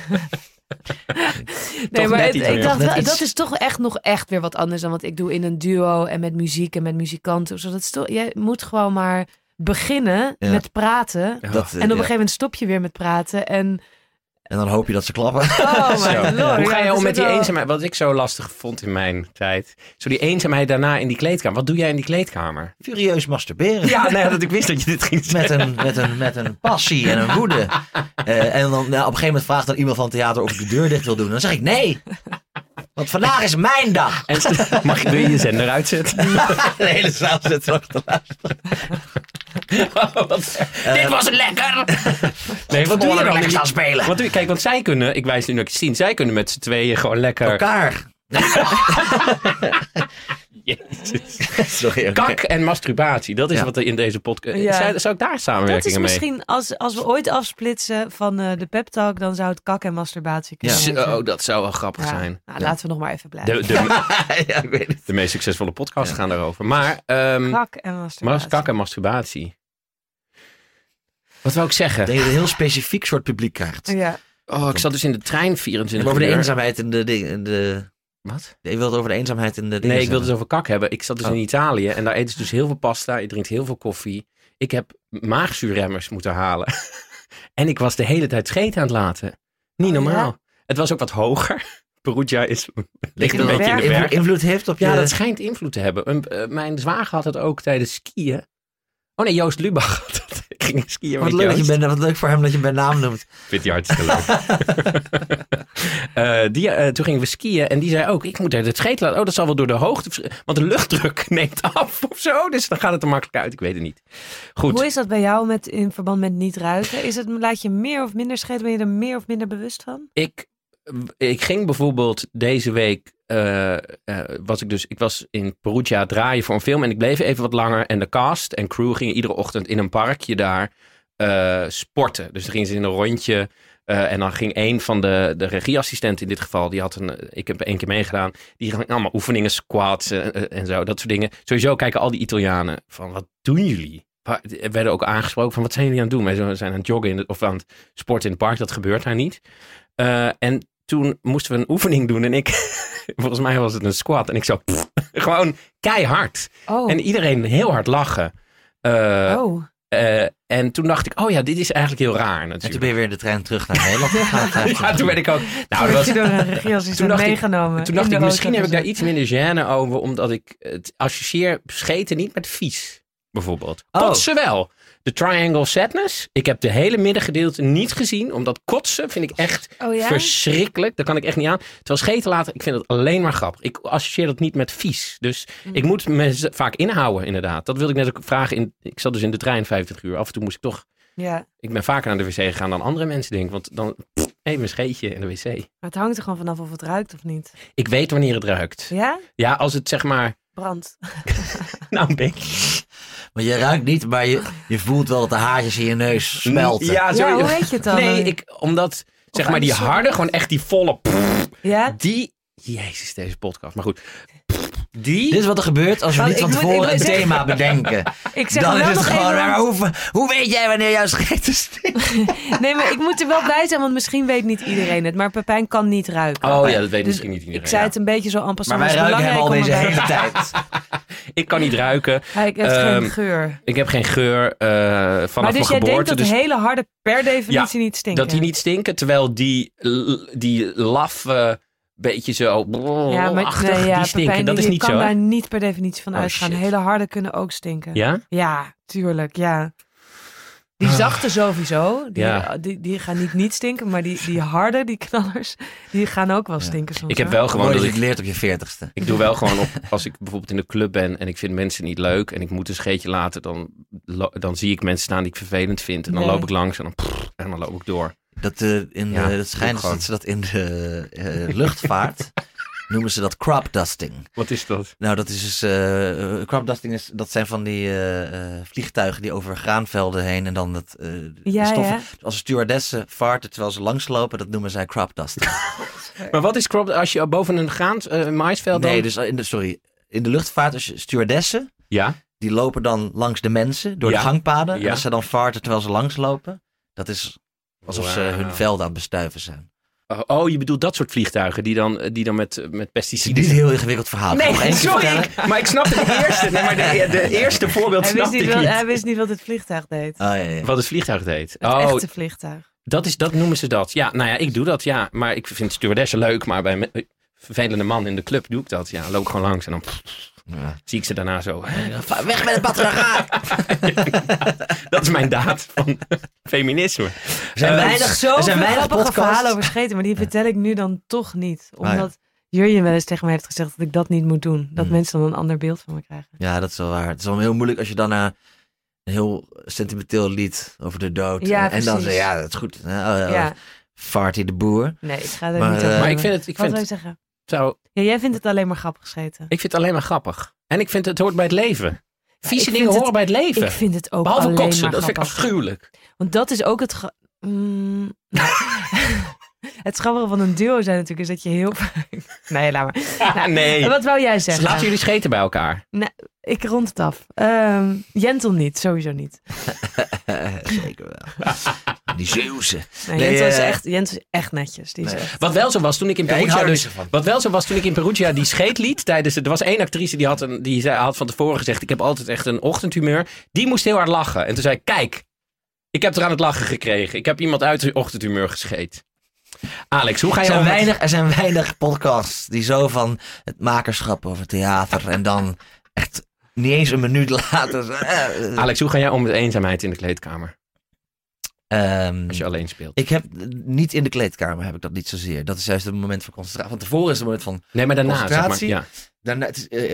Nee, maar ik dacht wel, dat is toch echt nog echt weer wat anders dan wat ik doe in een duo en met muziek en met muzikanten. Jij moet gewoon maar beginnen met praten. En op een gegeven moment stop je weer met praten en dan hoop je dat ze klappen. Oh my lord. Hoe ga je om met die eenzaamheid? Wat ik zo lastig vond in mijn tijd. Zo die eenzaamheid daarna in die kleedkamer. Wat doe jij in die kleedkamer? Furieus masturberen. Ja, dat ik wist dat je dit ging zeggen. Met een passie en een woede. En dan op een gegeven moment vraagt dan iemand van het theater of ik de deur dicht wil doen. Dan zeg ik nee. Want vandaag is mijn dag. En wil je je zender uitzetten? De hele zaal zit nog te luisteren. Dit was lekker! Nee, wat doe je dan? Gaan spelen. Kijk, want zij kunnen, ik wijs nu naar Christine, zij kunnen met z'n tweeën gewoon lekker... Elkaar. Sorry, Kak en masturbatie, dat is wat er in deze podcast... Ja. Zou ik daar samenwerkingen mee? Dat is misschien, als we ooit afsplitsen van de pep talk, dan zou het kak en masturbatie kunnen dat zou wel grappig zijn. Nou, laten we nog maar even blijven. Ik weet het. De meest succesvolle podcasts gaan daarover. Maar kak en masturbatie. Wat wou ik zeggen? Dat je een heel specifiek soort publiek krijgt. Ja. Ik zat dus in de trein 24 uur. Over de eenzaamheid in de... Wat? Je wilt over de eenzaamheid in de... Nee, ik wilde het over kak hebben. Ik zat dus in Italië en daar eten ze dus heel veel pasta. Je drinkt heel veel koffie. Ik heb maagzuurremmers moeten halen. En ik was de hele tijd scheet aan het laten. Niet normaal. Ja? Het was ook wat hoger. Perugia ligt een beetje in de berg. Invloed heeft op je... Ja, dat schijnt invloed te hebben. Mijn zwager had het ook tijdens skiën. Oh nee, Joost Lubach had het. Ik ging skiën met Joost. Wat leuk voor hem dat je bij naam noemt. Vindt hij hartstikke leuk. Toen gingen we skiën en die zei ook, ik moet het scheet laten. Dat zal wel door de hoogte, want de luchtdruk neemt af of zo. Dus dan gaat het er makkelijk uit, ik weet het niet. Goed. Hoe is dat bij jou in verband met niet ruiken? Laat je meer of minder scheten? Ben je er meer of minder bewust van? Ik ging bijvoorbeeld deze week... ik was in Perugia draaien voor een film en ik bleef even wat langer. En de cast en crew gingen iedere ochtend in een parkje daar sporten. Dus dan gingen ze in een rondje. En dan ging een van de regieassistenten in dit geval, ik heb 1 keer meegedaan, die ging allemaal oefeningen, squats en zo, dat soort dingen. Sowieso kijken al die Italianen van, wat doen jullie? Er werden ook aangesproken van, wat zijn jullie aan het doen? Wij zijn aan het joggen of aan het sporten in het park, dat gebeurt daar niet. En toen moesten we een oefening doen en volgens mij was het een squat en ik zo, gewoon keihard. Oh. En iedereen heel hard lachen. En toen dacht ik, dit is eigenlijk heel raar natuurlijk. En toen ben je weer de trein terug naar Nederland gegaan. Ja, toen ben ik ook... Toen dacht ik, misschien heb ik daar iets minder gêne over, omdat ik het associeer scheten niet met vies, bijvoorbeeld. Kotsen wel. De Triangle of Sadness. Ik heb de hele middengedeelte niet gezien, omdat kotsen vind ik echt verschrikkelijk. Daar kan ik echt niet aan. Terwijl scheten laten, ik vind het alleen maar grappig. Ik associeer dat niet met vies. Dus ik moet me vaak inhouden, inderdaad. Dat wilde ik net ook vragen. Ik zat dus in de trein 50 uur. Af en toe moest ik toch... Ja. Ik ben vaker naar de wc gegaan dan andere mensen, denk ik. Want dan even een scheetje in de wc. Maar het hangt er gewoon vanaf of het ruikt of niet. Ik weet wanneer het ruikt. Ja? Ja, als het zeg maar... Brandt. Nou, een beetje. Maar je ruikt niet, maar je voelt wel dat de haartjes in je neus smelten. Ja, hoe weet je het dan? Nee, omdat zeg maar die harde, gewoon echt die volle... Ja? Jezus, deze podcast. Maar goed. Dit is wat er gebeurt als we niet van tevoren een thema bedenken. Dan is het gewoon, hoe weet jij wanneer jouw scheten stinkt? Nee, maar ik moet er wel bij zijn, want misschien weet niet iedereen het. Maar Pepijn kan niet ruiken. Oh ja, dat weet misschien niet iedereen. Ik zei het een beetje zo en passant. Maar wij ruiken hem al deze hele tijd. Ik kan niet ruiken. Hij heeft geen geur. Ik heb geen geur vanaf mijn geboorte. Dus jij denkt dat hele harde per definitie niet stinken? Dat die niet stinken, terwijl die laffe... beetje zo die stinken. Dat is niet zo. Je kan daar niet per definitie van uitgaan. Shit. Hele harde kunnen ook stinken. Ja? Ja, tuurlijk, ja. Die zachte sowieso, die gaan niet stinken. Maar die harde, die knallers, die gaan ook wel stinken soms. Ik heb wel gewoon dat je het leert op je 40ste. Ik doe wel gewoon als ik bijvoorbeeld in de club ben en ik vind mensen niet leuk en ik moet een scheetje laten, dan zie ik mensen staan die ik vervelend vind. En dan loop ik langs en dan loop ik door. Het schijnt dat ze dat in de luchtvaart noemen ze dat crop dusting. Wat is dat? Nou, dat is dus crop dusting dat zijn van die vliegtuigen die over graanvelden heen en dan de stoffen. Ja. Als stewardessen vaarten terwijl ze langslopen, dat noemen zij crop dusting. Maar wat is crop als je boven een maisveld dan? Nee, dus in de luchtvaart als je stewardessen, die lopen dan langs de mensen door de gangpaden. En als ze dan vaarten terwijl ze langslopen, dat is alsof ze hun velden aan het bestuiven zijn. Oh, je bedoelt dat soort vliegtuigen die dan met pesticiden... Dit is een heel ingewikkeld verhaal. Nee, sorry, maar ik snapte het eerste. Nee, maar de eerste voorbeeld snapte ik niet. Hij wist niet wat het vliegtuig deed. Wat het vliegtuig deed. Het echte vliegtuig. Dat noemen ze dat. Ja, nou ja, ik doe dat, ja. Maar ik vind stewardessen leuk, maar bij een vervelende man in de club doe ik dat. Ja, loop ik gewoon langs en dan... zie ik ze daarna zo. Weg met het patriarchaat! Dat is mijn daad van feminisme. Er zijn weinig verhalen over scheten, maar die vertel ik nu dan toch niet. Omdat Jurjen wel eens tegen mij heeft gezegd dat ik dat niet moet doen. Dat mensen dan een ander beeld van me krijgen. Ja, dat is wel waar. Het is wel heel moeilijk als je dan een heel sentimenteel lied over de dood. En dan zeg je, dat is goed. Farty de boer. Nee, ik ga er niet over. Maar ik vind het... Wat wil je zeggen? Zo. Ja, jij vindt het alleen maar grappig scheten. Ik vind het alleen maar grappig. En ik vind het hoort bij het leven. Vieze dingen horen bij het leven. Ik vind het ook behalve alleen kotsen, maar dat vind ik grappig. afschuwelijk. Want dat is ook het... Het grappige van een duo zijn natuurlijk is dat je heel vaak... Nee, laat maar. Nee. Wat wou jij zeggen? Laten jullie scheten bij elkaar? Nou, ik rond het af. Jentel niet, sowieso niet. Zeker wel. Die Zeeuwse. Nee, Jentel is echt netjes. Die is echt... Wat wel zo was toen ik in Perugia... die scheet liet tijdens... Er was één actrice die had van tevoren gezegd... ik heb altijd echt een ochtendhumeur. Die moest heel hard lachen. En toen zei ik, kijk, ik heb er aan het lachen gekregen. Ik heb iemand uit de ochtendhumeur gescheet. Alex, hoe ga je Er zijn weinig podcasts die zo van het makerschap over theater... en dan echt niet eens een minuut later... Alex, hoe ga jij om met eenzaamheid in de kleedkamer? Als je alleen speelt. Ik heb niet in de kleedkamer heb ik dat niet zozeer. Dat is juist het moment van concentratie. Van tevoren is het moment van concentratie. Zeg maar, daarna,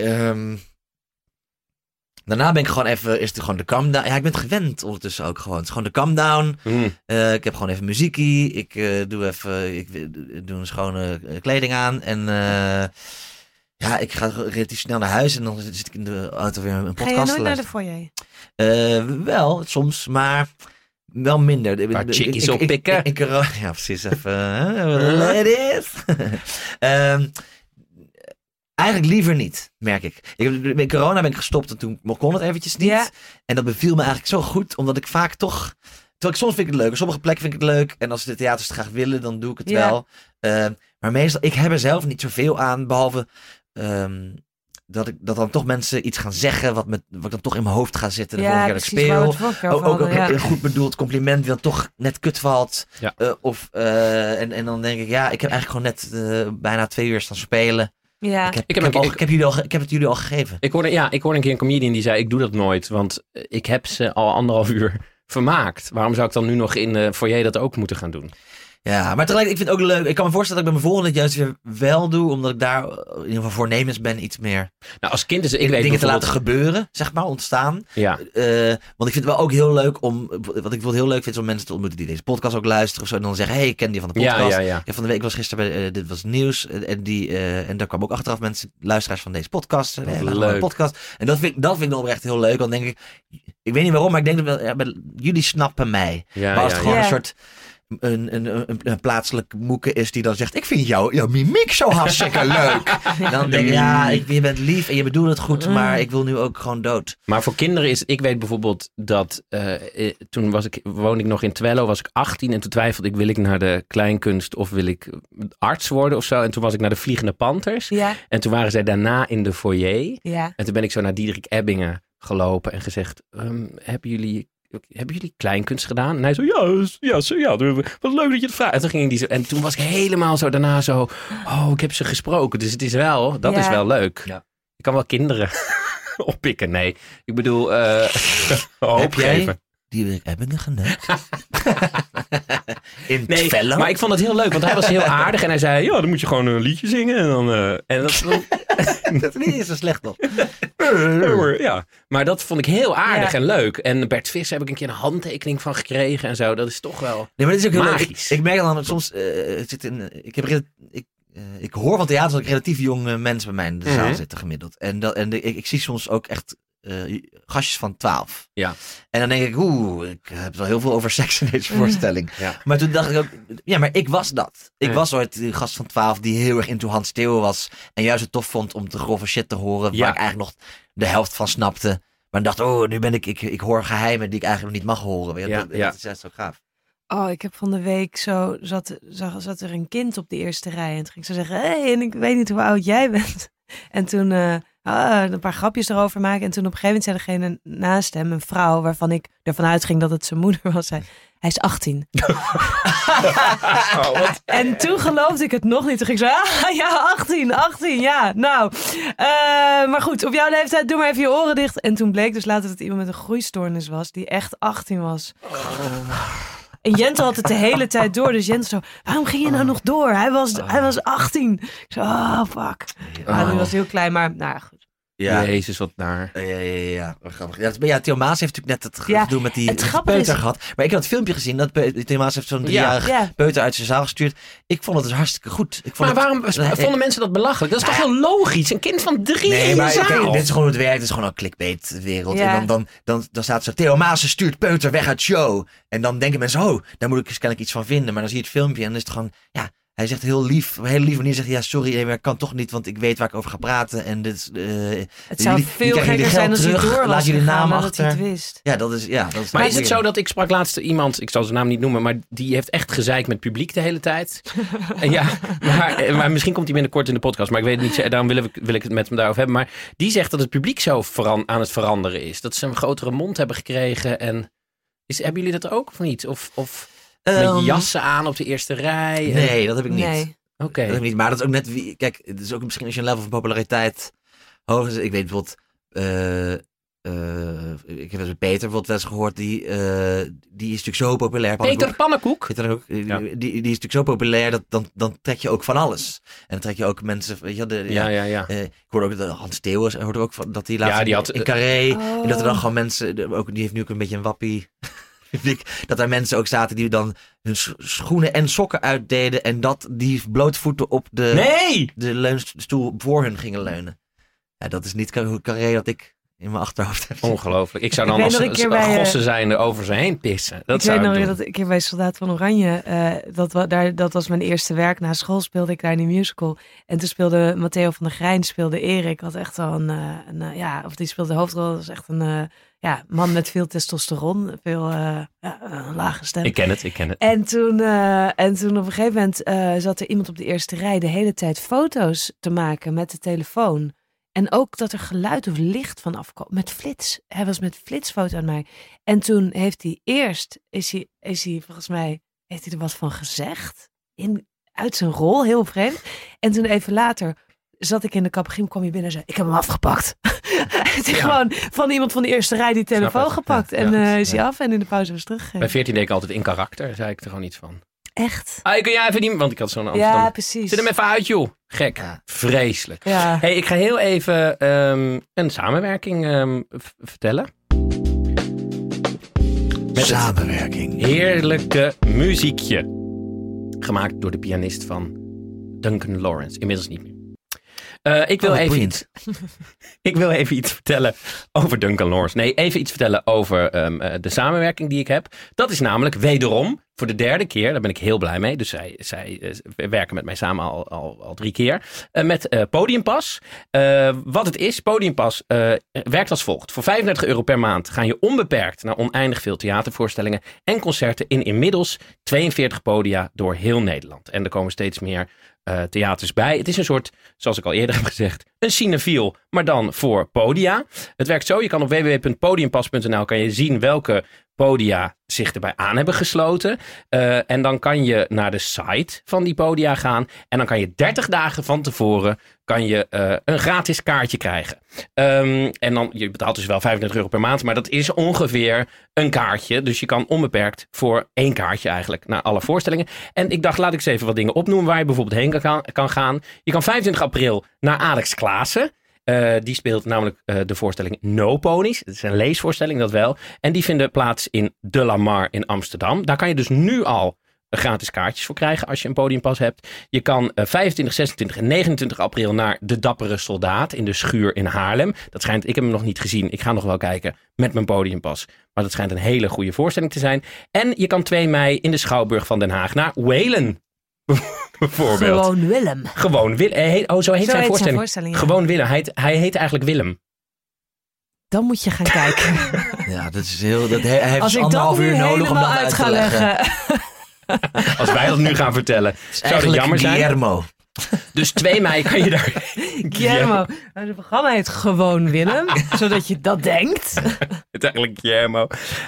daarna ben ik gewoon even, is het gewoon de calm down. Ja, ik ben het gewend ondertussen ook gewoon. Het is gewoon de calm down. Ik heb gewoon even muziekie. Ik doe een schone kleding aan. En ik ga relatief snel naar huis. En dan zit ik in de auto weer een podcast te luisteren. Ga je nooit naar de foyer? Wel, soms. Maar Wel minder. Waar chickies op pikken. Ja, precies. Even. Ladies. Eigenlijk liever niet, merk ik. Met corona ben ik gestopt en toen kon het eventjes niet. Ja. En dat beviel me eigenlijk zo goed, omdat ik vaak toch... Terwijl soms vind ik het leuk. Op sommige plekken vind ik het leuk. En als de theaters het graag willen, dan doe ik het wel. Maar meestal, ik heb er zelf niet zoveel aan, behalve... Dat dan toch mensen iets gaan zeggen wat dan toch in mijn hoofd gaat zitten de volgende keer dat ik speel. Ook een goed bedoeld compliment die dan toch net kut valt. Ja. En dan denk ik, ik heb eigenlijk gewoon net bijna 2 uur staan spelen. Ja. Ik heb het jullie al gegeven. Ik hoorde een keer een comedian die zei, ik doe dat nooit, want ik heb ze al 1,5 uur vermaakt. Waarom zou ik dan nu nog in de foyer dat ook moeten gaan doen? Ja, maar tegelijk, ik vind het ook leuk. Ik kan me voorstellen dat ik bij mijn volgende juist weer wel doe, omdat ik daar in ieder geval voornemens ben iets meer. Nou, als kind is ik weet dingen te laten gebeuren, zeg maar, ontstaan. Ja. Want ik vind het wel ook heel leuk wat ik heel leuk vind, om mensen te ontmoeten die deze podcast ook luisteren of zo. En dan zeggen, ik ken die van de podcast. Ja. Van de week was gisteren bij Dit Was Nieuws. En daar kwam ook achteraf mensen, luisteraars van deze podcast. Leuk. Podcast. En dat vind ik dan oprecht heel leuk. Dan denk ik weet niet waarom, maar ik denk dat jullie snappen mij. Ja, maar als het gewoon een soort... Een plaatselijk moeke is die dan zegt, ik vind jouw mimiek zo hartstikke leuk. Dan denk ik, je bent lief en je bedoelt het goed, maar ik wil nu ook gewoon dood. Maar voor kinderen ik weet bijvoorbeeld dat toen woonde ik nog in Twello, was ik 18 en toen twijfelde ik, wil ik naar de kleinkunst of wil ik arts worden of zo. En toen was ik naar de Vliegende Panthers. Ja. En toen waren zij daarna in de foyer. Ja. En toen ben ik zo naar Diederik Ebbingen gelopen en gezegd, hebben jullie kleinkunst gedaan? En hij zo, ja, wat leuk dat je het vraagt. En toen ging en toen was ik helemaal zo daarna zo, ik heb ze gesproken. Dus het is wel, dat is wel leuk. Ja. Ik kan wel kinderen oppikken. Nee, ik bedoel, heb jij die Ebbingen geneukt? Nee, maar ik vond het heel leuk, want hij was heel aardig en hij zei, dan moet je gewoon een liedje zingen. En dat dat is niet zo slecht toch? Ja, maar dat vond ik heel aardig en leuk. En Bert Visser heb ik een keer een handtekening van gekregen en zo. Dat is toch wel maar dat is ook heel magisch. Ik merk dan soms, ik hoor van theater dat ik relatief jonge mensen bij mij in de zaal zitten gemiddeld. En ik zie soms ook echt gastjes van 12. Ja. En dan denk ik, ik heb wel heel veel over seks in deze voorstelling. Ja. Maar toen dacht ik ook, maar ik was dat. Ik was ooit die gast van 12 die heel erg into Hans Theeuwen was. En juist het tof vond om te grove shit te horen. Waar ik eigenlijk nog de helft van snapte. Maar dacht, nu ben ik hoor geheimen die ik eigenlijk nog niet mag horen. Dat is juist zo gaaf. Ik heb van de week zat er een kind op de eerste rij. En toen ging ze zeggen, en ik weet niet hoe oud jij bent. En toen een paar grapjes erover maken. En toen op een gegeven moment zei degene naast hem, een vrouw, waarvan ik ervan uitging dat het zijn moeder was, zei, hij is 18. En toen geloofde ik het nog niet. Toen ging ik zo, 18, ja, nou. Maar goed, op jouw leeftijd, doe maar even je oren dicht. En toen bleek dus later dat het iemand met een groeistoornis was, die echt 18 was. En Jente had het de hele tijd door. Dus Jente zo, waarom ging je nou nog door? Hij was 18. Ik zo, fuck. Die was heel klein, maar nou goed. Ja. Jezus, wat naar. Ja. Theo Maas heeft natuurlijk net het gedoe met die peuter gehad. Maar ik had het filmpje gezien. Dat Theo Maas heeft zo'n 3-jarig peuter uit zijn zaal gestuurd. Ik vond het dus hartstikke goed. Waarom vonden mensen dat belachelijk? Dat is toch heel logisch? Een kind van 3 in de zaal. Kijk, dit is gewoon hoe het werkt. Het is gewoon een clickbait wereld. Ja. En dan staat zo, Theo Maas stuurt peuter weg uit show. En dan denken mensen, daar moet ik kennelijk iets van vinden. Maar dan zie je het filmpje en dan is het gewoon, hij zegt heel lief, op een hele lieve manier zegt sorry, maar ik kan toch niet, want ik weet waar ik over ga praten. En dit is, het zou veel gekker zijn als hij door was gegaan nadat hij het wist. Ja, dat is. Maar is het zo dat ik sprak laatst iemand, ik zal zijn naam niet noemen, maar die heeft echt gezeik met publiek de hele tijd. Maar misschien komt hij binnenkort in de podcast, maar ik weet het niet. Daarom wil ik het met hem daarover hebben. Maar die zegt dat het publiek zo aan het veranderen is. Dat ze een grotere mond hebben gekregen. En hebben jullie dat ook of niet? Of met jassen aan op de eerste rij? Nee, dat heb ik niet. Nee. Oké. Dat heb ik niet. Maar dat is ook net kijk, het is ook misschien als je een level van populariteit hoog is. Ik weet bijvoorbeeld, ik heb met Peter bijvoorbeeld wel eens gehoord, die is natuurlijk zo populair. Peter Pannenkoek? Die is natuurlijk zo populair, dan trek je ook van alles. En dan trek je ook mensen, weet je, ik hoorde ook dat Hans Theeuwen, hoorde ook van, dat hij laatst in Carré, en dat er dan gewoon mensen, die heeft nu ook een beetje een wappie dat er mensen ook zaten die dan hun schoenen en sokken uitdeden en dat die blootvoeten op de leunstoel voor hun gingen leunen. Ja, dat is niet hoe Carré dat ik in mijn achterhoofd heb. Ongelooflijk. Ik zou dan als gossen zijnde over ze heen pissen. Dat ik weet nog dat ik bij Soldaat van Oranje, dat was mijn eerste werk. Na school speelde ik daar in die musical. En toen speelde Matteo van der Grijn, speelde Erik. Had echt wel die speelde de hoofdrol. Dat was echt een man met veel testosteron. Veel een lage stem. Ik ken het. En toen op een gegeven moment zat er iemand op de eerste rij de hele tijd foto's te maken met de telefoon. En ook dat er geluid of licht van afkwam. Met flits. Hij was met flitsfoto aan mij. En toen heeft hij is hij volgens mij, heeft hij er wat van gezegd. Uit zijn rol, heel vreemd. En toen even later zat ik in de cabaret, kwam je binnen en zei, ik heb hem afgepakt. Het is gewoon van iemand van de eerste rij die telefoon gepakt. En is hij af en in de pauze was teruggegeven. Bij 14 deed ik altijd in karakter, zei ik er gewoon iets van. Echt? Kun jij even niet, want ik had zo'n Amsterdam. Ja, precies. Zit hem even uit, joh. Gek. Ja. Vreselijk. Ja. Hey, ik ga heel even een samenwerking vertellen. Met samenwerking. Heerlijke muziekje. Gemaakt door de pianist van Duncan Lawrence. Inmiddels niet meer. Ik wil even iets vertellen over Duncan Lawrence. Nee, even iets vertellen over de samenwerking die ik heb. Dat is namelijk wederom voor de 3e keer. Daar ben ik heel blij mee. Dus zij werken met mij samen al 3 keer. Met Podiumpas. Wat het is, Podiumpas werkt als volgt. Voor €35 per maand ga je onbeperkt naar oneindig veel theatervoorstellingen en concerten in inmiddels 42 podia door heel Nederland. En er komen steeds meer theaters bij. Het is een soort, zoals ik al eerder heb gezegd, een cinefiel, maar dan voor podia. Het werkt zo, je kan op www.podiumpas.nl kan je zien welke podia zich erbij aan hebben gesloten. En dan kan je naar de site van die podia gaan. En dan kan je 30 dagen van tevoren een gratis kaartje krijgen. En dan, je betaalt dus wel €35 per maand. Maar dat is ongeveer een kaartje. Dus je kan onbeperkt voor 1 kaartje eigenlijk naar alle voorstellingen. En ik dacht, laat ik eens even wat dingen opnoemen waar je bijvoorbeeld heen kan gaan. Je kan 25 april naar Alex Klaassen. Die speelt namelijk de voorstelling No Ponies. Het is een leesvoorstelling, dat wel. En die vinden plaats in De La Mar in Amsterdam. Daar kan je dus nu al gratis kaartjes voor krijgen als je een podiumpas hebt. Je kan 25, 26 en 29 april naar De Dappere Soldaat in de Schuur in Haarlem. Dat schijnt, ik heb hem nog niet gezien. Ik ga nog wel kijken met mijn podiumpas. Maar dat schijnt een hele goede voorstelling te zijn. En je kan 2 mei in de Schouwburg van Den Haag naar Whalen. Bijvoorbeeld. Gewoon Willem. Zo heet zijn voorstelling. Ja. Gewoon Willem. Hij heet eigenlijk Willem. Dan moet je gaan kijken. Ja, dat is heel. Hij heeft 1,5 uur nodig om dat uit te leggen. Als wij dat nu gaan vertellen, zou dat jammer zijn. Guillermo. Dus 2 mei kan je daar... Guillermo. Het programma heet Gewoon Willem, zodat je dat denkt. Het is eigenlijk Guillermo.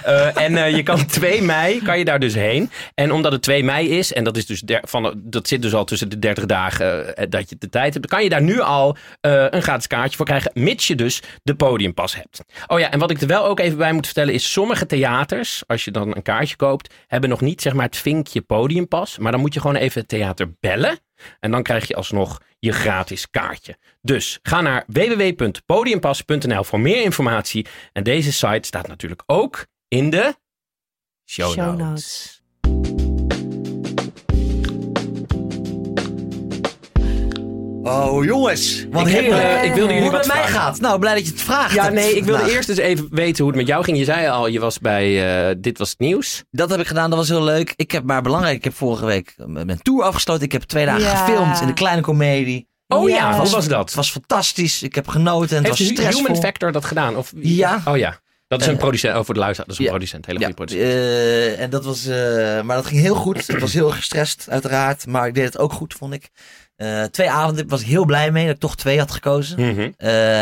En je kan 2 mei, kan je daar dus heen. En omdat het 2 mei is, en dat is dus dat zit dus al tussen de 30 dagen dat je de tijd hebt, dan kan je daar nu al een gratis kaartje voor krijgen, mits je dus de podiumpas hebt. Oh ja, en wat ik er wel ook even bij moet vertellen is, sommige theaters, als je dan een kaartje koopt, hebben nog niet zeg maar het vinkje podiumpas, maar dan moet je gewoon even het theater bellen. En dan krijg je alsnog je gratis kaartje. Dus ga naar www.podiumpas.nl voor meer informatie. En deze site staat natuurlijk ook in de show notes. Oh jongens, ik wilde jullie wat het met mij gaat. Nou, blij dat je het vraagt. Ja, nee, ik wilde eerst eens even weten hoe het met jou ging. Je zei al, je was bij Dit Was Het Nieuws. Dat heb ik gedaan, dat was heel leuk. Ik heb vorige week mijn tour afgesloten. Ik heb 2 dagen gefilmd in de Kleine Comedie. Oh ja, hoe was dat? Het was fantastisch. Ik heb genoten en het was stressvol. Human Factor dat gedaan? Of... Ja. Oh ja. Dat is een producent, voor de luisteraar, dat is een producent, hele goede producent. En dat was, maar dat ging heel goed. Ik was heel gestrest, uiteraard, maar ik deed het ook goed, vond ik. 2 avonden was ik heel blij mee dat ik toch 2 had gekozen. Mm-hmm.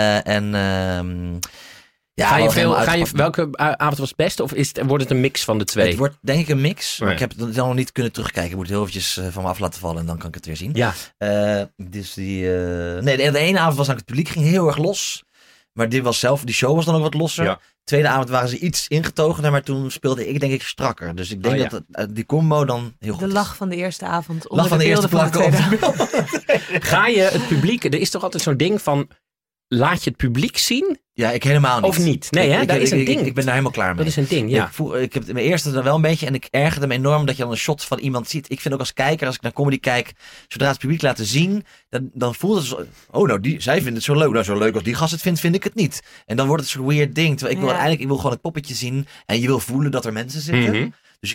Welke avond was het beste? Of wordt het een mix van de 2? Het wordt denk ik een mix. Maar ik heb het nog niet kunnen terugkijken. Ik moet het heel eventjes van me af laten vallen en dan kan ik het weer zien. Ja. Dus de ene avond was het publiek ging heel erg los. Maar die show was dan ook wat losser. Ja. Tweede avond waren ze iets ingetogener, maar toen speelde ik denk ik strakker. Dus ik denk dat die combo dan heel goed is. De lach van de eerste avond onder de beelden van de tweede avond. Ga je het publiek, er is toch altijd zo'n ding van, laat je het publiek zien? Ja, ik helemaal niet. Of niet? Nee, dat is een ding. Ik ben daar helemaal klaar mee. Dat is een ding, ja. Ik heb mijn eerste dan wel een beetje en ik ergerde me enorm dat je dan een shot van iemand ziet. Ik vind ook als kijker, als ik naar comedy kijk, zodra het publiek laten zien, dan voelt het zo, zij vindt het zo leuk. Nou, zo leuk als die gast het vindt, vind ik het niet. En dan wordt het zo'n weird ding. Terwijl ik wil gewoon het poppetje zien en je wil voelen dat er mensen zitten. Mm-hmm. Dus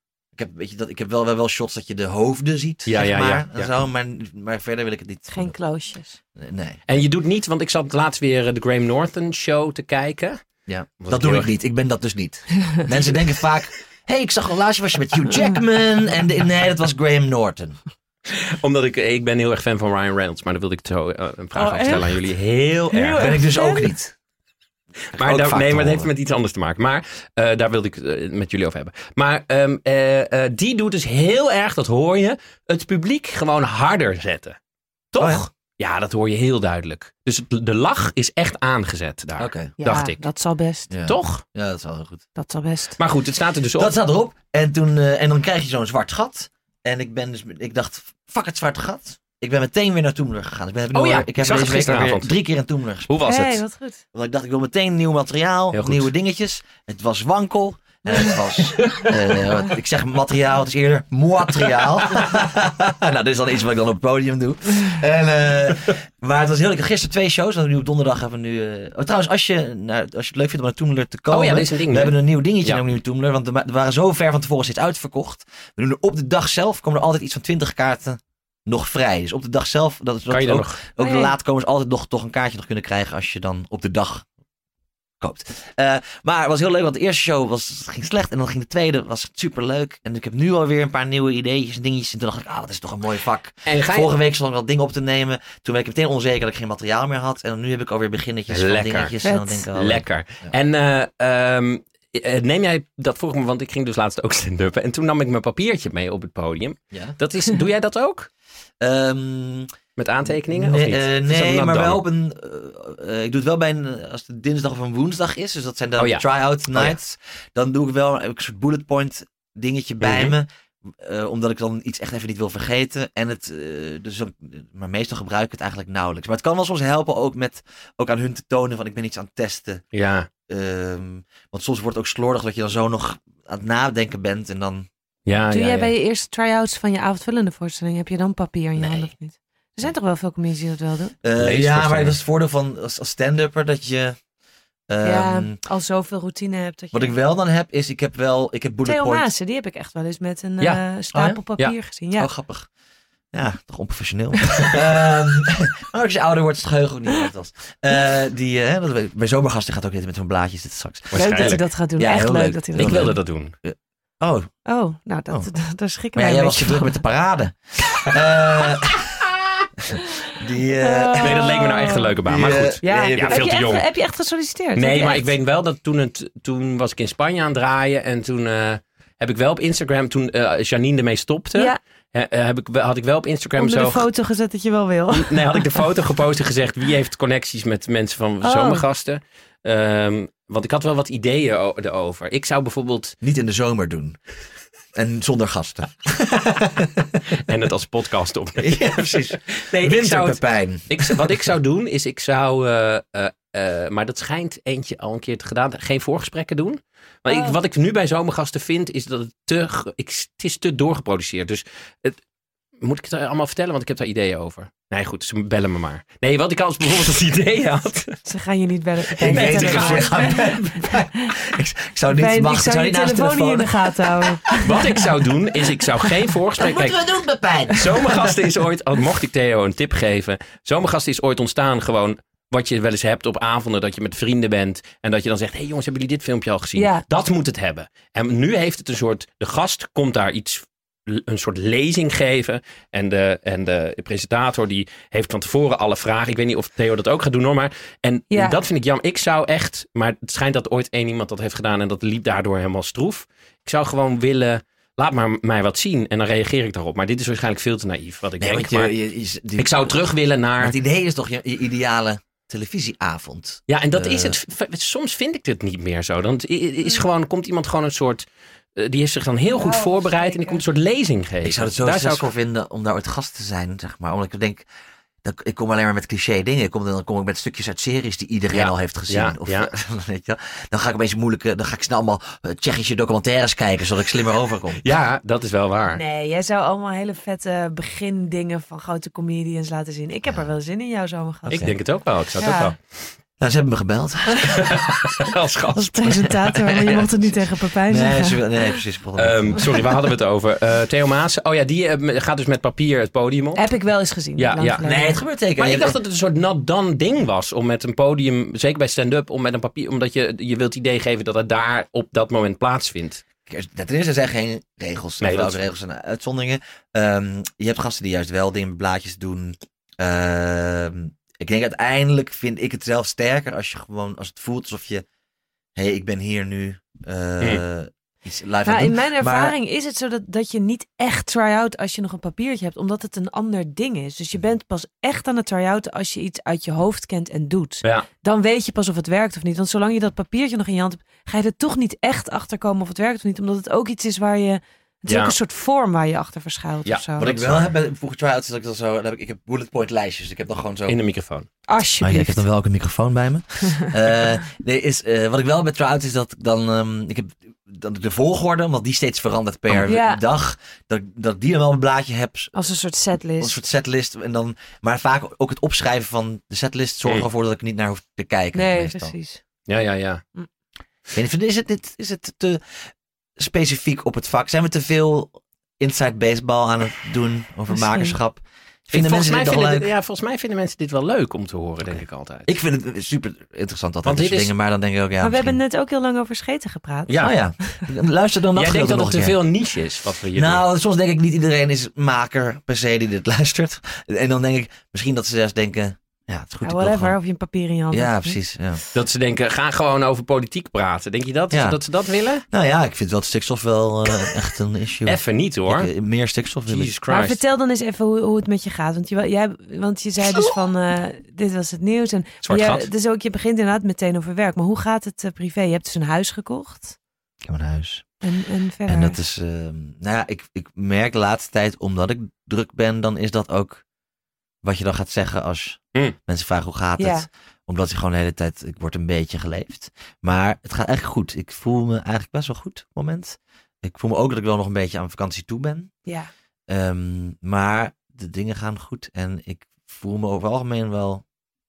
ik heb wel shots dat je de hoofden ziet, zeg maar. En zo, maar verder wil ik het niet. Geen cloosjes. Nee. En je doet niet, want ik zat laatst weer de Graham Norton show te kijken. Ja, dat doe ik niet. Ik ben dat dus niet. Mensen denken vaak, ik zag al laatst was je met Hugh Jackman. En nee, dat was Graham Norton. Omdat ik ben heel erg fan van Ryan Reynolds. Maar dan wilde ik zo een vraag afstellen aan jullie. Heel erg. Ben ik dus ook niet. Maar maar het heeft met iets anders te maken. Maar daar wilde ik het met jullie over hebben. Maar die doet dus heel erg, dat hoor je, het publiek gewoon harder zetten. Toch? Oh ja. Ja, dat hoor je heel duidelijk. Dus de lach is echt aangezet daar, dacht ik. Dat zal best. Ja. Toch? Ja, dat zal heel goed. Dat zal best. Maar goed, het staat er dus op. Dat staat erop. En dan krijg je zo'n zwart gat. En ik dacht, fuck het zwarte gat. Ik ben meteen weer naar Toemler gegaan. Ik heb deze week weer 3 keer in Toemler gespeeld. Hoe was het? Wat goed. Want ik dacht, ik wil meteen nieuw materiaal, nieuwe dingetjes. Het was wankel. En het was, ik zeg materiaal, het is eerder materiaal. Nou, dit is dan iets wat ik dan op het podium doe. Maar het was heel leuk. Gisteren 2 shows. Nu op donderdag hebben we nu... trouwens, als je het leuk vindt om naar Toemler te komen. Dit is een ding. We hebben een nieuw dingetje naar nu Toemler. Want we waren zo ver van tevoren steeds uitverkocht. We doen er op de dag zelf, komen er altijd iets van 20 kaarten nog vrij. Dus op de dag zelf, dat is wat ook de laatkomers altijd nog toch een kaartje nog kunnen krijgen als je dan op de dag koopt. Maar het was heel leuk, want de eerste show ging slecht en dan ging de tweede, was super leuk. En ik heb nu alweer een paar nieuwe ideetjes en dingetjes. En toen dacht ik, dat is toch een mooi vak. En vorige week stond ik wel dingen op te nemen. Toen werd ik meteen onzeker dat ik geen materiaal meer had. En nu heb ik alweer beginnetjes van dingetjes. En dan denk ik, lekker. Ja. En neem jij dat vroeg me, want ik ging dus laatst ook stand-uppen. En toen nam ik mijn papiertje mee op het podium. Ja. Doe jij dat ook? Met aantekeningen? Nee, of niet? Nee, maar wel op een... ik doe het wel bij als het dinsdag of een woensdag is. Dus dat zijn dan try-out nights. Dan doe ik wel een soort bullet point dingetje bij me. Omdat ik dan iets echt even niet wil vergeten. En maar meestal gebruik ik het eigenlijk nauwelijks. Maar het kan wel soms helpen ook aan hun te tonen van ik ben iets aan het testen. Ja. Want soms wordt het ook slordig dat je dan zo nog aan het nadenken bent en dan... Toen jij bij je eerste try-outs van je avondvullende voorstelling, heb je dan papier in je hand of niet? Er zijn toch wel veel comedies die dat wel doen? Maar dat is het voordeel van als stand-upper dat je... al zoveel routine hebt. Dat wat ik wel dan heb, is ik heb bullet Theo points. Maassen, die heb ik echt wel eens met een stapel papier gezien. Ja. Oh, grappig. Ja, toch onprofessioneel. Maar als je ouder wordt, is het geheugen ook niet wat was. Bij Zomergasten gaat ook niet met zo'n blaadjes zitten straks. Leuk dat hij dat gaat doen. Ja, echt leuk dat hij dat doet. Ik wilde dat doen. Nou, daar schrikken wij jij was te druk met de parade. Nee, dat leek me nou echt een leuke baan. Maar goed, veel te jong. Heb je echt gesolliciteerd? Nee, maar ik weet wel dat toen was ik in Spanje aan het draaien. En toen heb ik wel op Instagram, toen Janine ermee stopte... had ik wel op Instagram onder de foto gezet dat je wel wil. Nee, had ik de foto gepost en gezegd... wie heeft connecties met mensen van Zomergasten. Want ik had wel wat ideeën erover. Ik zou bijvoorbeeld... Niet in de zomer doen. En zonder gasten. En het als podcast opnemen. Ja, precies. Nee, Winterpepijn. Wat ik zou doen, is ik zou... maar dat schijnt eentje al een keer te gedaan. Geen voorgesprekken doen. Maar wat ik nu bij Zomergasten vind, is dat het is te doorgeproduceerd. Dus moet ik het allemaal vertellen? Want ik heb daar ideeën over. Nee, goed, ze bellen me maar. Nee, wat ik als bijvoorbeeld het idee had... Ze gaan je niet bellen. Ik zou niet wachten. Ik zou je telefoon niet in de gaten houden. Wat ik zou doen, is ik zou geen voorgesprek... Wat moeten we doen, Pepijn? Zomergasten is ooit... mocht ik Theo een tip geven. Zomergasten is ooit ontstaan gewoon... Wat je wel eens hebt op avonden dat je met vrienden bent. En dat je dan zegt, hey jongens, hebben jullie dit filmpje al gezien? Ja. Dat moet het hebben. En nu heeft het een soort, de gast komt daar een soort lezing geven. En de presentator die heeft van tevoren alle vragen. Ik weet niet of Theo dat ook gaat doen hoor. Maar, dat vind ik jammer. Ik zou echt, maar het schijnt dat ooit één iemand dat heeft gedaan. En dat liep daardoor helemaal stroef. Ik zou gewoon willen... Laat maar mij wat zien en dan reageer ik daarop. Maar dit is waarschijnlijk veel te naïef wat ik denk. Maar ik zou terug willen naar... Het idee is toch je ideale televisieavond. Ja, en dat is het. Soms vind ik dit niet meer zo. Dan komt iemand gewoon een soort... die heeft zich dan heel goed voorbereid... en die komt een soort lezing geven. Ik zou het zo succesvol vinden om daar ooit gast te zijn, zeg maar. Omdat ik denk... ik kom alleen maar met cliché dingen. Dan kom ik met stukjes uit series die iedereen al heeft gezien. Weet je, dan ga ik opeens dan ga ik snel allemaal Tsjechische documentaires kijken, zodat ik slimmer overkom. Ja, dat is wel waar. Nee, jij zou allemaal hele vette begindingen van grote comedians laten zien. Ik heb er wel zin in jou zomergast. Ik denk het ook wel. Ik zou het ook wel. Nou, ze hebben me gebeld. Als gast. Als presentator, maar je mocht het niet tegen Pepijn zeggen. Nee, precies. Sorry, waar hadden we het over? Theo Maassen. Oh ja, die gaat dus met papier het podium op. Heb ik wel eens gezien. Ja. Nee, het gebeurt zeker. Maar ik dacht dat het een soort not done ding was. Om met een podium, zeker bij stand-up, om met een papier. Omdat je wilt het idee geven dat het daar op dat moment plaatsvindt. Ten eerste zijn geen regels. Nee, dat regels en uitzonderingen. Je hebt gasten die juist wel dingen met blaadjes doen. Ik denk uiteindelijk vind ik het zelf sterker als het voelt alsof je, ik ben hier nu iets live aan het doen. In mijn ervaring is het zo dat je niet echt try-out als je nog een papiertje hebt, omdat het een ander ding is. Dus je bent pas echt aan het try-outen als je iets uit je hoofd kent en doet. Ja. Dan weet je pas of het werkt of niet. Want zolang je dat papiertje nog in je hand hebt, ga je er toch niet echt achter komen of het werkt of niet. Omdat het ook iets is waar je... Het is ook een soort vorm waar je achter verschuilt of zo. Wat ik wel heb bij vroeger try-outs is dat ik dan zo... Ik heb bullet point lijstjes. Ik heb dan gewoon zo... In de microfoon. Alsjeblieft. Ik heb dan wel ook een microfoon bij me. Wat ik wel heb bij try-outs is dat ik dan... ik heb dan de volgorde, omdat die steeds verandert per dag. Dat die dan wel een blaadje heb. Als een soort setlist. Als een soort setlist. En dan, maar vaak ook het opschrijven van de setlist zorgt ervoor dat ik niet naar hoef te kijken. Nee, meestal. precies. Ja. Is het te specifiek op het vak? Zijn we te veel inside baseball aan het doen over makerschap? Volgens mij vinden mensen dit wel leuk om te horen, denk ik altijd. Ik vind het super interessant altijd. Want dit dingen, maar dan denk ik ook, maar we hebben net ook heel lang over scheten gepraat. Ja. Luister dan Jij denkt dat het te veel niche is wat we hier doen. Soms denk ik niet iedereen is maker per se die dit luistert. En dan denk ik misschien dat ze zelfs denken... Ja, het is goed. Whatever, of je een papier in je hand hebt. Ja, precies. Ja. Dat ze denken, ga gewoon over politiek praten. Denk je dat? Ja. Dat ze dat willen? Nou ja, ik vind wel stikstof wel echt een issue. Even niet hoor. Meer stikstof wil Jesus ik. Christ. Maar vertel dan eens even hoe het met je gaat. Want je zei dus van, dit was het nieuws. En dus ook, je begint inderdaad meteen over werk. Maar hoe gaat het privé? Je hebt dus een huis gekocht. Ik heb een huis. En verder? En dat is, ik merk de laatste tijd, omdat ik druk ben, dan is dat ook wat je dan gaat zeggen als mensen vragen hoe gaat het. Omdat je gewoon de hele tijd, ik word een beetje geleefd. Maar het gaat eigenlijk goed. Ik voel me eigenlijk best wel goed op het moment. Ik voel me ook dat ik wel nog een beetje aan vakantie toe ben. Ja. Maar de dingen gaan goed. En ik voel me over het algemeen wel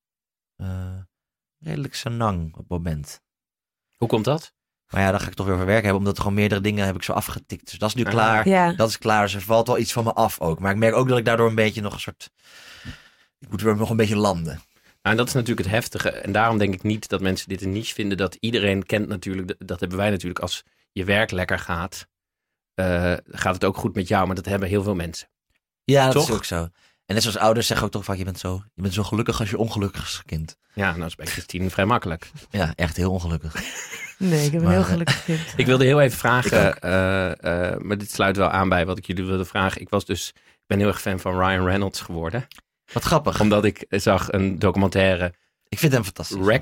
redelijk senang op het moment. Hoe komt dat? Maar ja, dan ga ik toch weer over werk hebben. Omdat er gewoon meerdere dingen heb ik zo afgetikt. Dus dat is nu klaar. Ja. Dat is klaar. Dus er valt wel iets van me af ook. Maar ik merk ook dat ik daardoor een beetje nog een soort... Ik moet weer nog een beetje landen. Nou, en dat is natuurlijk het heftige. En daarom denk ik niet dat mensen dit een niche vinden. Dat iedereen kent natuurlijk, dat hebben wij natuurlijk. Als je werk lekker gaat, gaat het ook goed met jou. Maar dat hebben heel veel mensen. Ja, dat toch? Is ook zo. En net zoals ouders zeggen ook toch vaak, je bent zo gelukkig als je ongelukkig is kind. Ja, nou is bij Christine vrij makkelijk. Ja, echt heel ongelukkig. Nee, ik heb een heel gelukkig kind. Ik wilde heel even vragen, maar dit sluit wel aan bij wat ik jullie wilde vragen. Ik ben heel erg fan van Ryan Reynolds geworden. Wat grappig. Omdat ik zag een documentaire. Ik vind hem fantastisch.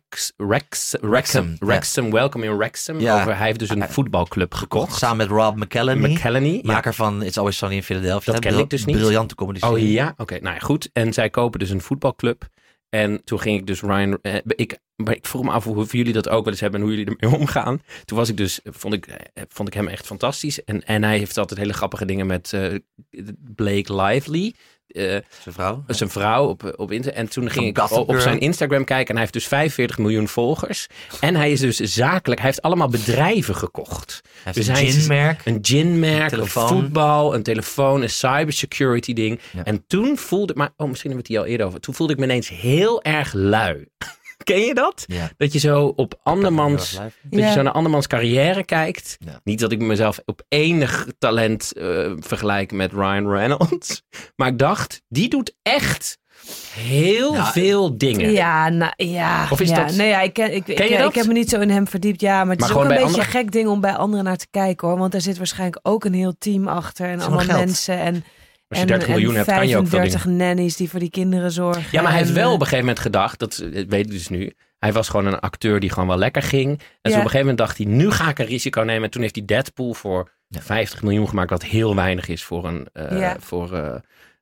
Wrexham, Welcome in Wrexham. Ja. Hij heeft dus een voetbalclub gekocht. Samen met Rob McElhenney. Maker van It's Always Sunny in Philadelphia. Dat ken ik dus niet. Briljante comedy serie. Oh ja, oké. Nou ja, goed. En zij kopen dus een voetbalclub. En toen ging ik dus Ryan... Ik vroeg me af hoe jullie dat ook wel eens hebben en hoe jullie ermee omgaan. Toen was ik dus, vond ik hem echt fantastisch. En hij heeft altijd hele grappige dingen met Blake Lively. Zijn vrouw op internet. En toen ging ik op zijn Instagram kijken. En hij heeft dus 45 miljoen volgers. En hij is dus zakelijk. Hij heeft allemaal bedrijven gekocht. Hij heeft een ginmerk, een voetbal, een telefoon, een cybersecurity ding. Ja. En toen voelde ik, misschien hebben we het hier al eerder over. Toen voelde ik me ineens heel erg lui. Ken je dat? Ja. Dat je zo op je zo naar andermans carrière kijkt. Ja. Niet dat ik mezelf op enig talent vergelijk met Ryan Reynolds. Maar ik dacht, die doet echt heel veel dingen. Ja. Of is dat... Nee, ja, ik heb me niet zo in hem verdiept. Ja, maar het is ook een beetje een gek ding om bij anderen naar te kijken, hoor. Want daar zit waarschijnlijk ook een heel team achter. En allemaal mensen en... Als je 30 miljoen hebt, kan je ook 35 nannies die voor die kinderen zorgen. Ja, maar hij heeft wel op een gegeven moment gedacht, dat weet ik dus nu. Hij was gewoon een acteur die gewoon wel lekker ging. En op een gegeven moment dacht hij, nu ga ik een risico nemen. En toen heeft hij Deadpool voor 50 miljoen gemaakt, wat heel weinig is voor een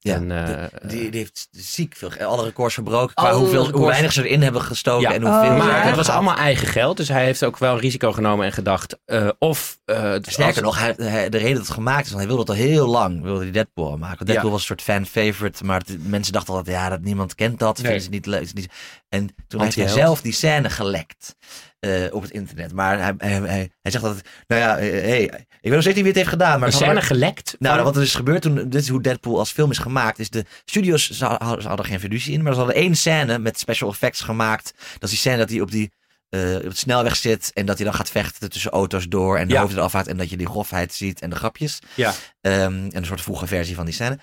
Ja, die heeft ziek veel, alle records verbroken. Qua hoe weinig ze erin hebben gestoken. Ja. En hoeveel maar het was allemaal eigen geld. Dus hij heeft ook wel risico genomen en gedacht. Sterker nog, de reden dat het gemaakt is, want hij wilde het al heel lang. Wilde die Deadpool maken. Deadpool was een soort fan favorite. Maar mensen dachten altijd, dat niemand kent dat. Nee. Vinden ze niet leuk. En toen heeft hij zelf die scène gelekt. Op het internet. Maar hij zegt dat ik weet nog steeds niet wie het heeft gedaan. Maar een scène gelekt? Nou, wat er is gebeurd toen, dit is hoe Deadpool als film is gemaakt, is de studios, ze hadden geen fiducie in, maar ze hadden 1 scène met special effects gemaakt. Dat is die scène dat hij op de snelweg zit en dat hij dan gaat vechten tussen auto's door en de hoofd eraf gaat en dat je die grofheid ziet en de grapjes. Ja. En een soort vroege versie van die scène.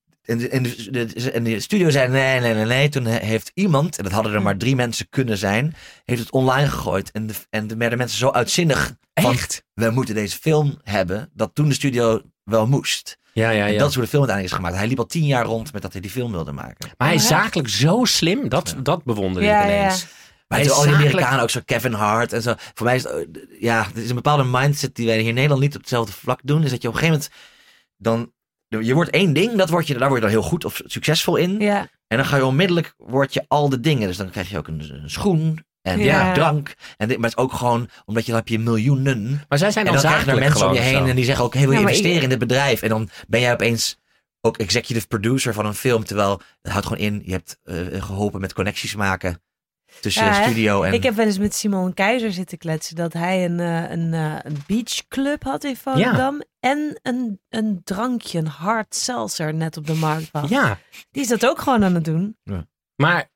En de studio zei nee. Toen heeft iemand, en dat hadden er maar 3 mensen kunnen zijn, heeft het online gegooid. En de werden mensen zo uitzinnig. Echt? We moeten deze film hebben, dat toen de studio wel moest. Ja. En dat is hoe de film uiteindelijk is gemaakt. Hij liep al 10 jaar rond met dat hij die film wilde maken. Maar hij is zakelijk zo slim, dat bewonderde ik ineens. Ja. Maar al die Amerikanen, ook zo Kevin Hart en zo. Voor mij is het, het is een bepaalde mindset die wij hier in Nederland niet op hetzelfde vlak doen. Is dat je op een gegeven moment je wordt 1 ding, daar word je dan heel goed of succesvol in. Ja. En dan ga je onmiddellijk, word je al de dingen. Dus dan krijg je ook een schoen en drank. Maar het is ook gewoon, omdat dan heb je miljoenen. Maar zij zijn dan krijg je er mensen om je heen en die zeggen ook, wil je investeren in dit bedrijf? En dan ben jij opeens ook executive producer van een film. Terwijl, het houdt gewoon in, je hebt geholpen met connecties maken tussen studio en... Ik heb wel eens met Simon Keizer zitten kletsen dat hij een beachclub had in Volendam en een drankje, een hard seltzer net op de markt was. Ja. Die is dat ook gewoon aan het doen. Ja. Maar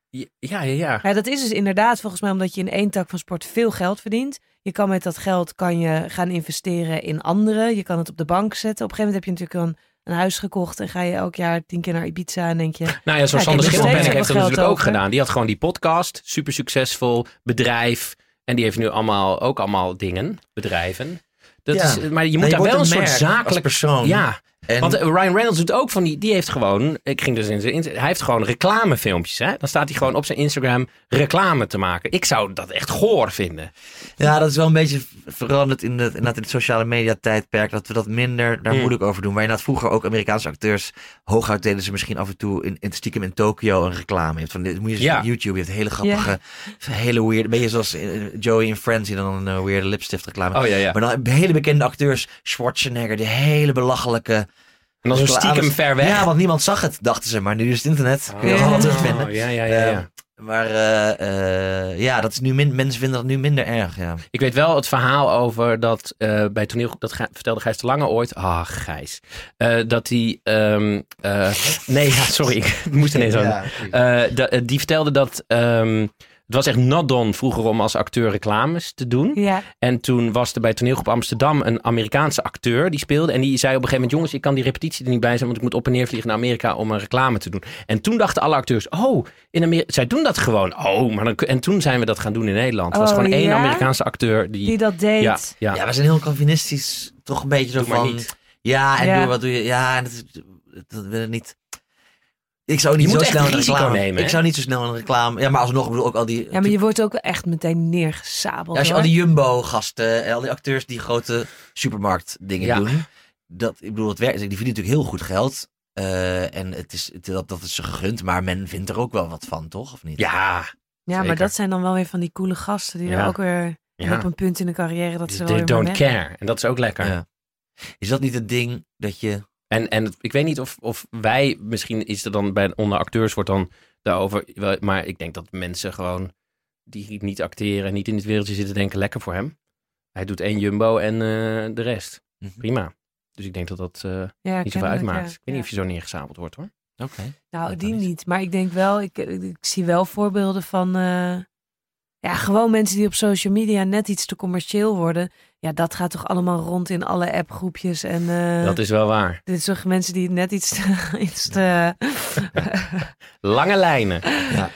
ja. Dat is dus inderdaad volgens mij omdat je in 1 tak van sport veel geld verdient. Je kan met dat geld gaan investeren in anderen. Je kan het op de bank zetten. Op een gegeven moment heb je natuurlijk een huis gekocht en ga je elk jaar 10 keer naar Ibiza en denk je... Nou ja, zoals Sander Schimmelpenninck heeft dat natuurlijk ook gedaan. Die had gewoon die podcast, super succesvol, bedrijf. En die heeft nu allemaal bedrijven. Maar je moet daar wel een soort zakelijk persoon. Ja. Want Ryan Reynolds doet ook van die heeft gewoon, hij heeft gewoon reclamefilmpjes. Hè? Dan staat hij gewoon op zijn Instagram reclame te maken. Ik zou dat echt goor vinden. Ja, dat is wel een beetje veranderd in het sociale media tijdperk. Dat we dat minder, daar moeilijk over doen. Maar inderdaad vroeger ook Amerikaanse acteurs, hooguit deden ze misschien af en toe stiekem in Tokio een reclame. Moet je op YouTube, je hebt hele grappige, hele weird, ben je zoals Joey in Friends die dan een weirde lipstift reclame. Oh, ja. Maar dan hele bekende acteurs, Schwarzenegger, die hele belachelijke... En dan zo stiekem ver weg. Ja, want niemand zag het, dachten ze. Maar nu is het internet. Kun je het allemaal terugvinden. Ja. Maar dat is nu mensen vinden dat nu minder erg. Ja. Ik weet wel het verhaal over dat bij toneel... Dat vertelde Gijs de Lange ooit. Gijs. Dat hij... sorry. Ik moest ineens aan. Die vertelde dat... het was echt not done vroeger om als acteur reclames te doen. Ja. En toen was er bij Toneelgroep Amsterdam een Amerikaanse acteur die speelde. En die zei op een gegeven moment, jongens, ik kan die repetitie er niet bij zijn, want ik moet op en neer vliegen naar Amerika om een reclame te doen. En toen dachten alle acteurs, in Amerika, zij doen dat gewoon. En toen zijn we dat gaan doen in Nederland. Er was gewoon 1 Amerikaanse acteur die dat deed. Ja, we zijn heel Calvinistisch, toch een beetje zo van... Ja, en wat doe je? Ja, en dat wil ik niet... Ik zou niet zo snel een reclame nemen. Ik zou niet zo snel een reclame. Ja, maar alsnog bedoel ook al die. Ja, maar je wordt ook echt meteen neergesabeld. Ja, als je al die Jumbo-gasten en al die acteurs die grote supermarkt-dingen doen. Ik bedoel, het werkt. Die verdienen natuurlijk heel goed geld. En dat is ze gegund. Maar men vindt er ook wel wat van, toch? Of niet? Ja. Ja, maar dat zijn dan wel weer van die coole gasten die er ook weer op een punt in de carrière dat ze. They don't care. En dat is ook lekker. Ja. Is dat niet het ding dat je. En ik weet niet of wij, misschien is er dan onder acteurs wordt dan daarover, maar ik denk dat mensen gewoon die niet acteren en niet in het wereldje zitten denken lekker voor hem. Hij doet 1 Jumbo en de rest. Prima. Dus ik denk dat dat niet zoveel uitmaakt. Ik weet niet of je zo neergezabeld wordt hoor. Oké. Nou, die niet. Maar ik denk wel, ik zie wel voorbeelden van gewoon mensen die op social media net iets te commercieel worden. Ja, dat gaat toch allemaal rond in alle appgroepjes. En, dat is wel waar. Dit zijn mensen die net iets te Lange lijnen. Ja.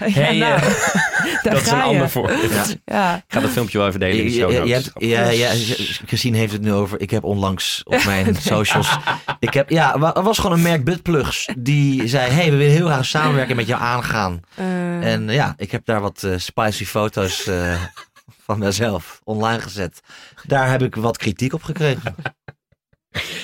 Dat is een ander voorbeeld. Ja. Ik ga dat filmpje wel even delen in de show notes. Christine heeft het nu over. Ik heb onlangs op mijn socials. Er was gewoon een merk buttplugs die zei: we willen heel graag samenwerken met jou aangaan. En ik heb daar wat spicy foto's van mezelf online gezet. Daar heb ik wat kritiek op gekregen.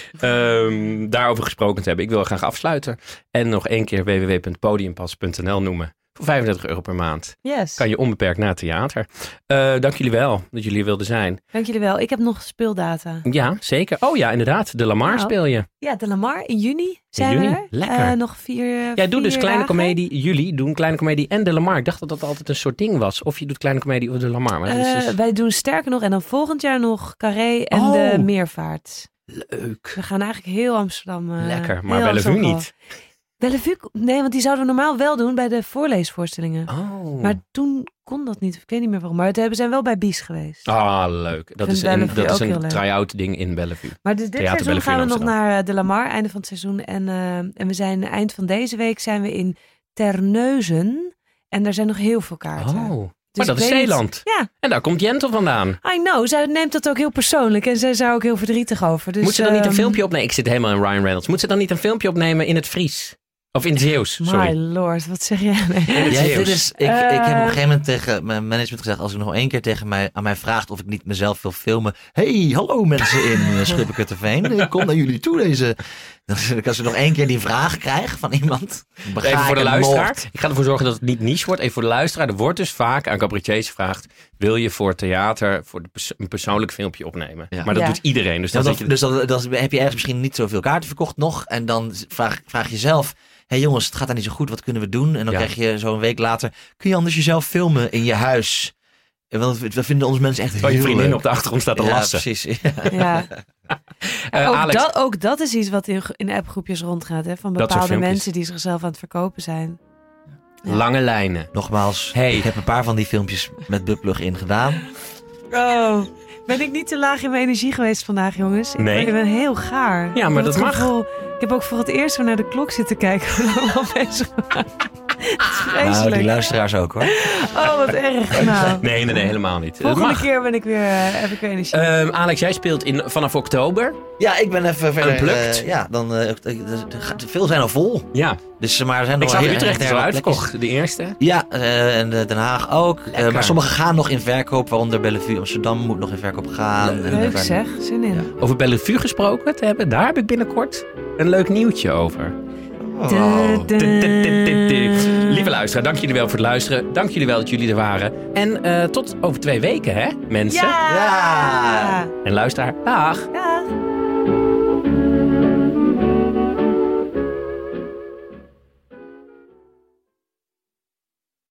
Daarover gesproken te hebben. Ik wil graag afsluiten. En nog 1 keer www.podiumpas.nl noemen. Voor €35 per maand. Yes. Kan je onbeperkt naar het theater. Dank jullie wel dat jullie wilden zijn. Dank jullie wel. Ik heb nog speeldata. Ja, zeker. Oh ja, inderdaad. De Lamar speel je. Ja, de Lamar in juni zijn we er. Lekker. Nog 4 Jij doet dus kleine dagen. comedie. Jullie doen kleine comedie en de Lamar. Ik dacht dat dat altijd een soort ding was. Of je doet kleine comedie of de Lamar. Maar dat is dus... Wij doen sterker nog en dan volgend jaar nog Carré en de Meervaart. Leuk. We gaan eigenlijk heel Amsterdam. Lekker, maar Bellevue niet. Bellevue, nee, want die zouden we normaal wel doen bij de voorleesvoorstellingen. Oh. Maar toen kon dat niet. Ik weet niet meer waarom. Maar we zijn wel bij Bies geweest. Ah, leuk. Dat is een try-out ding in Bellevue. Maar dus dit Theater seizoen gaan we nog Amsterdam. naar de Lamar, einde van het seizoen. En we zijn eind van deze week zijn we in Terneuzen. En daar zijn nog heel veel kaarten. Oh. Dus Maar dat is ik weet niet- Zeeland. Ja, En daar komt Jentel vandaan. I know. Zij neemt dat ook heel persoonlijk. En zij is daar ook heel verdrietig over. Dus, Moet ze dan niet een filmpje opnemen? Ik zit helemaal in Ryan Reynolds. Moet ze dan niet een filmpje opnemen in het Fries? Of in het Zeeuws, My sorry. lord, wat zeg jij? Nee. Dit is, ik heb op een gegeven moment tegen mijn management gezegd, als ik nog 1 keer aan mij vraagt of ik niet mezelf wil filmen. Hey, hallo mensen in Schipperkutterveen. Ik kom naar jullie toe deze... Als ik nog 1 keer die vraag krijg van iemand. Even voor de luisteraar. Ik ga ervoor zorgen dat het niet niche wordt. Even voor de luisteraar. Er wordt dus vaak aan cabaretiers gevraagd. Wil je voor theater een persoonlijk filmpje opnemen? Ja. Maar dat doet iedereen. Dus, dan heb je ergens misschien niet zoveel kaarten verkocht nog. En dan vraag je zelf. Hé jongens, het gaat daar niet zo goed. Wat kunnen we doen? En dan krijg je zo een week later. Kun je anders jezelf filmen in je huis? Want we vinden onze mensen echt heel je vriendin leuk. op de achtergrond staat te lassen. Precies. Ja. Alex. Ook dat is iets wat in appgroepjes rondgaat. Hè? Van bepaalde mensen die zichzelf aan het verkopen zijn. Ja. Lange lijnen. Nogmaals, ik heb een paar van die filmpjes met Buplug in gedaan. Oh, ben ik niet te laag in mijn energie geweest vandaag, jongens? Nee. Ik ben heel gaar. Ja, maar dat mag. Ik heb ook voor het eerst weer naar de klok zitten kijken. Hoe we allemaal bezig waren. Nou, die luisteraars ook hoor. Oh, wat erg. Nou. Nee, helemaal niet. Volgende keer heb ik weer energie. Alex, jij speelt vanaf oktober. Ja, ik ben even verder. Unplugged. Veel zijn al vol. Ja. Dus, maar er zijn nog ik zag Utrecht is al uitverkocht, de eerste. Ja, en Den Haag ook. Maar sommige gaan nog in verkoop, waaronder Bellevue Amsterdam moet nog in verkoop gaan. Leuk zeg, zin in. Ja. Over Bellevue gesproken te hebben, daar heb ik binnenkort een leuk nieuwtje over. Oh. Lieve luisteraar, dank jullie wel voor het luisteren. Dank jullie wel dat jullie er waren. En tot over 2 weken, hè, mensen? Ja! En luisteraar, dag!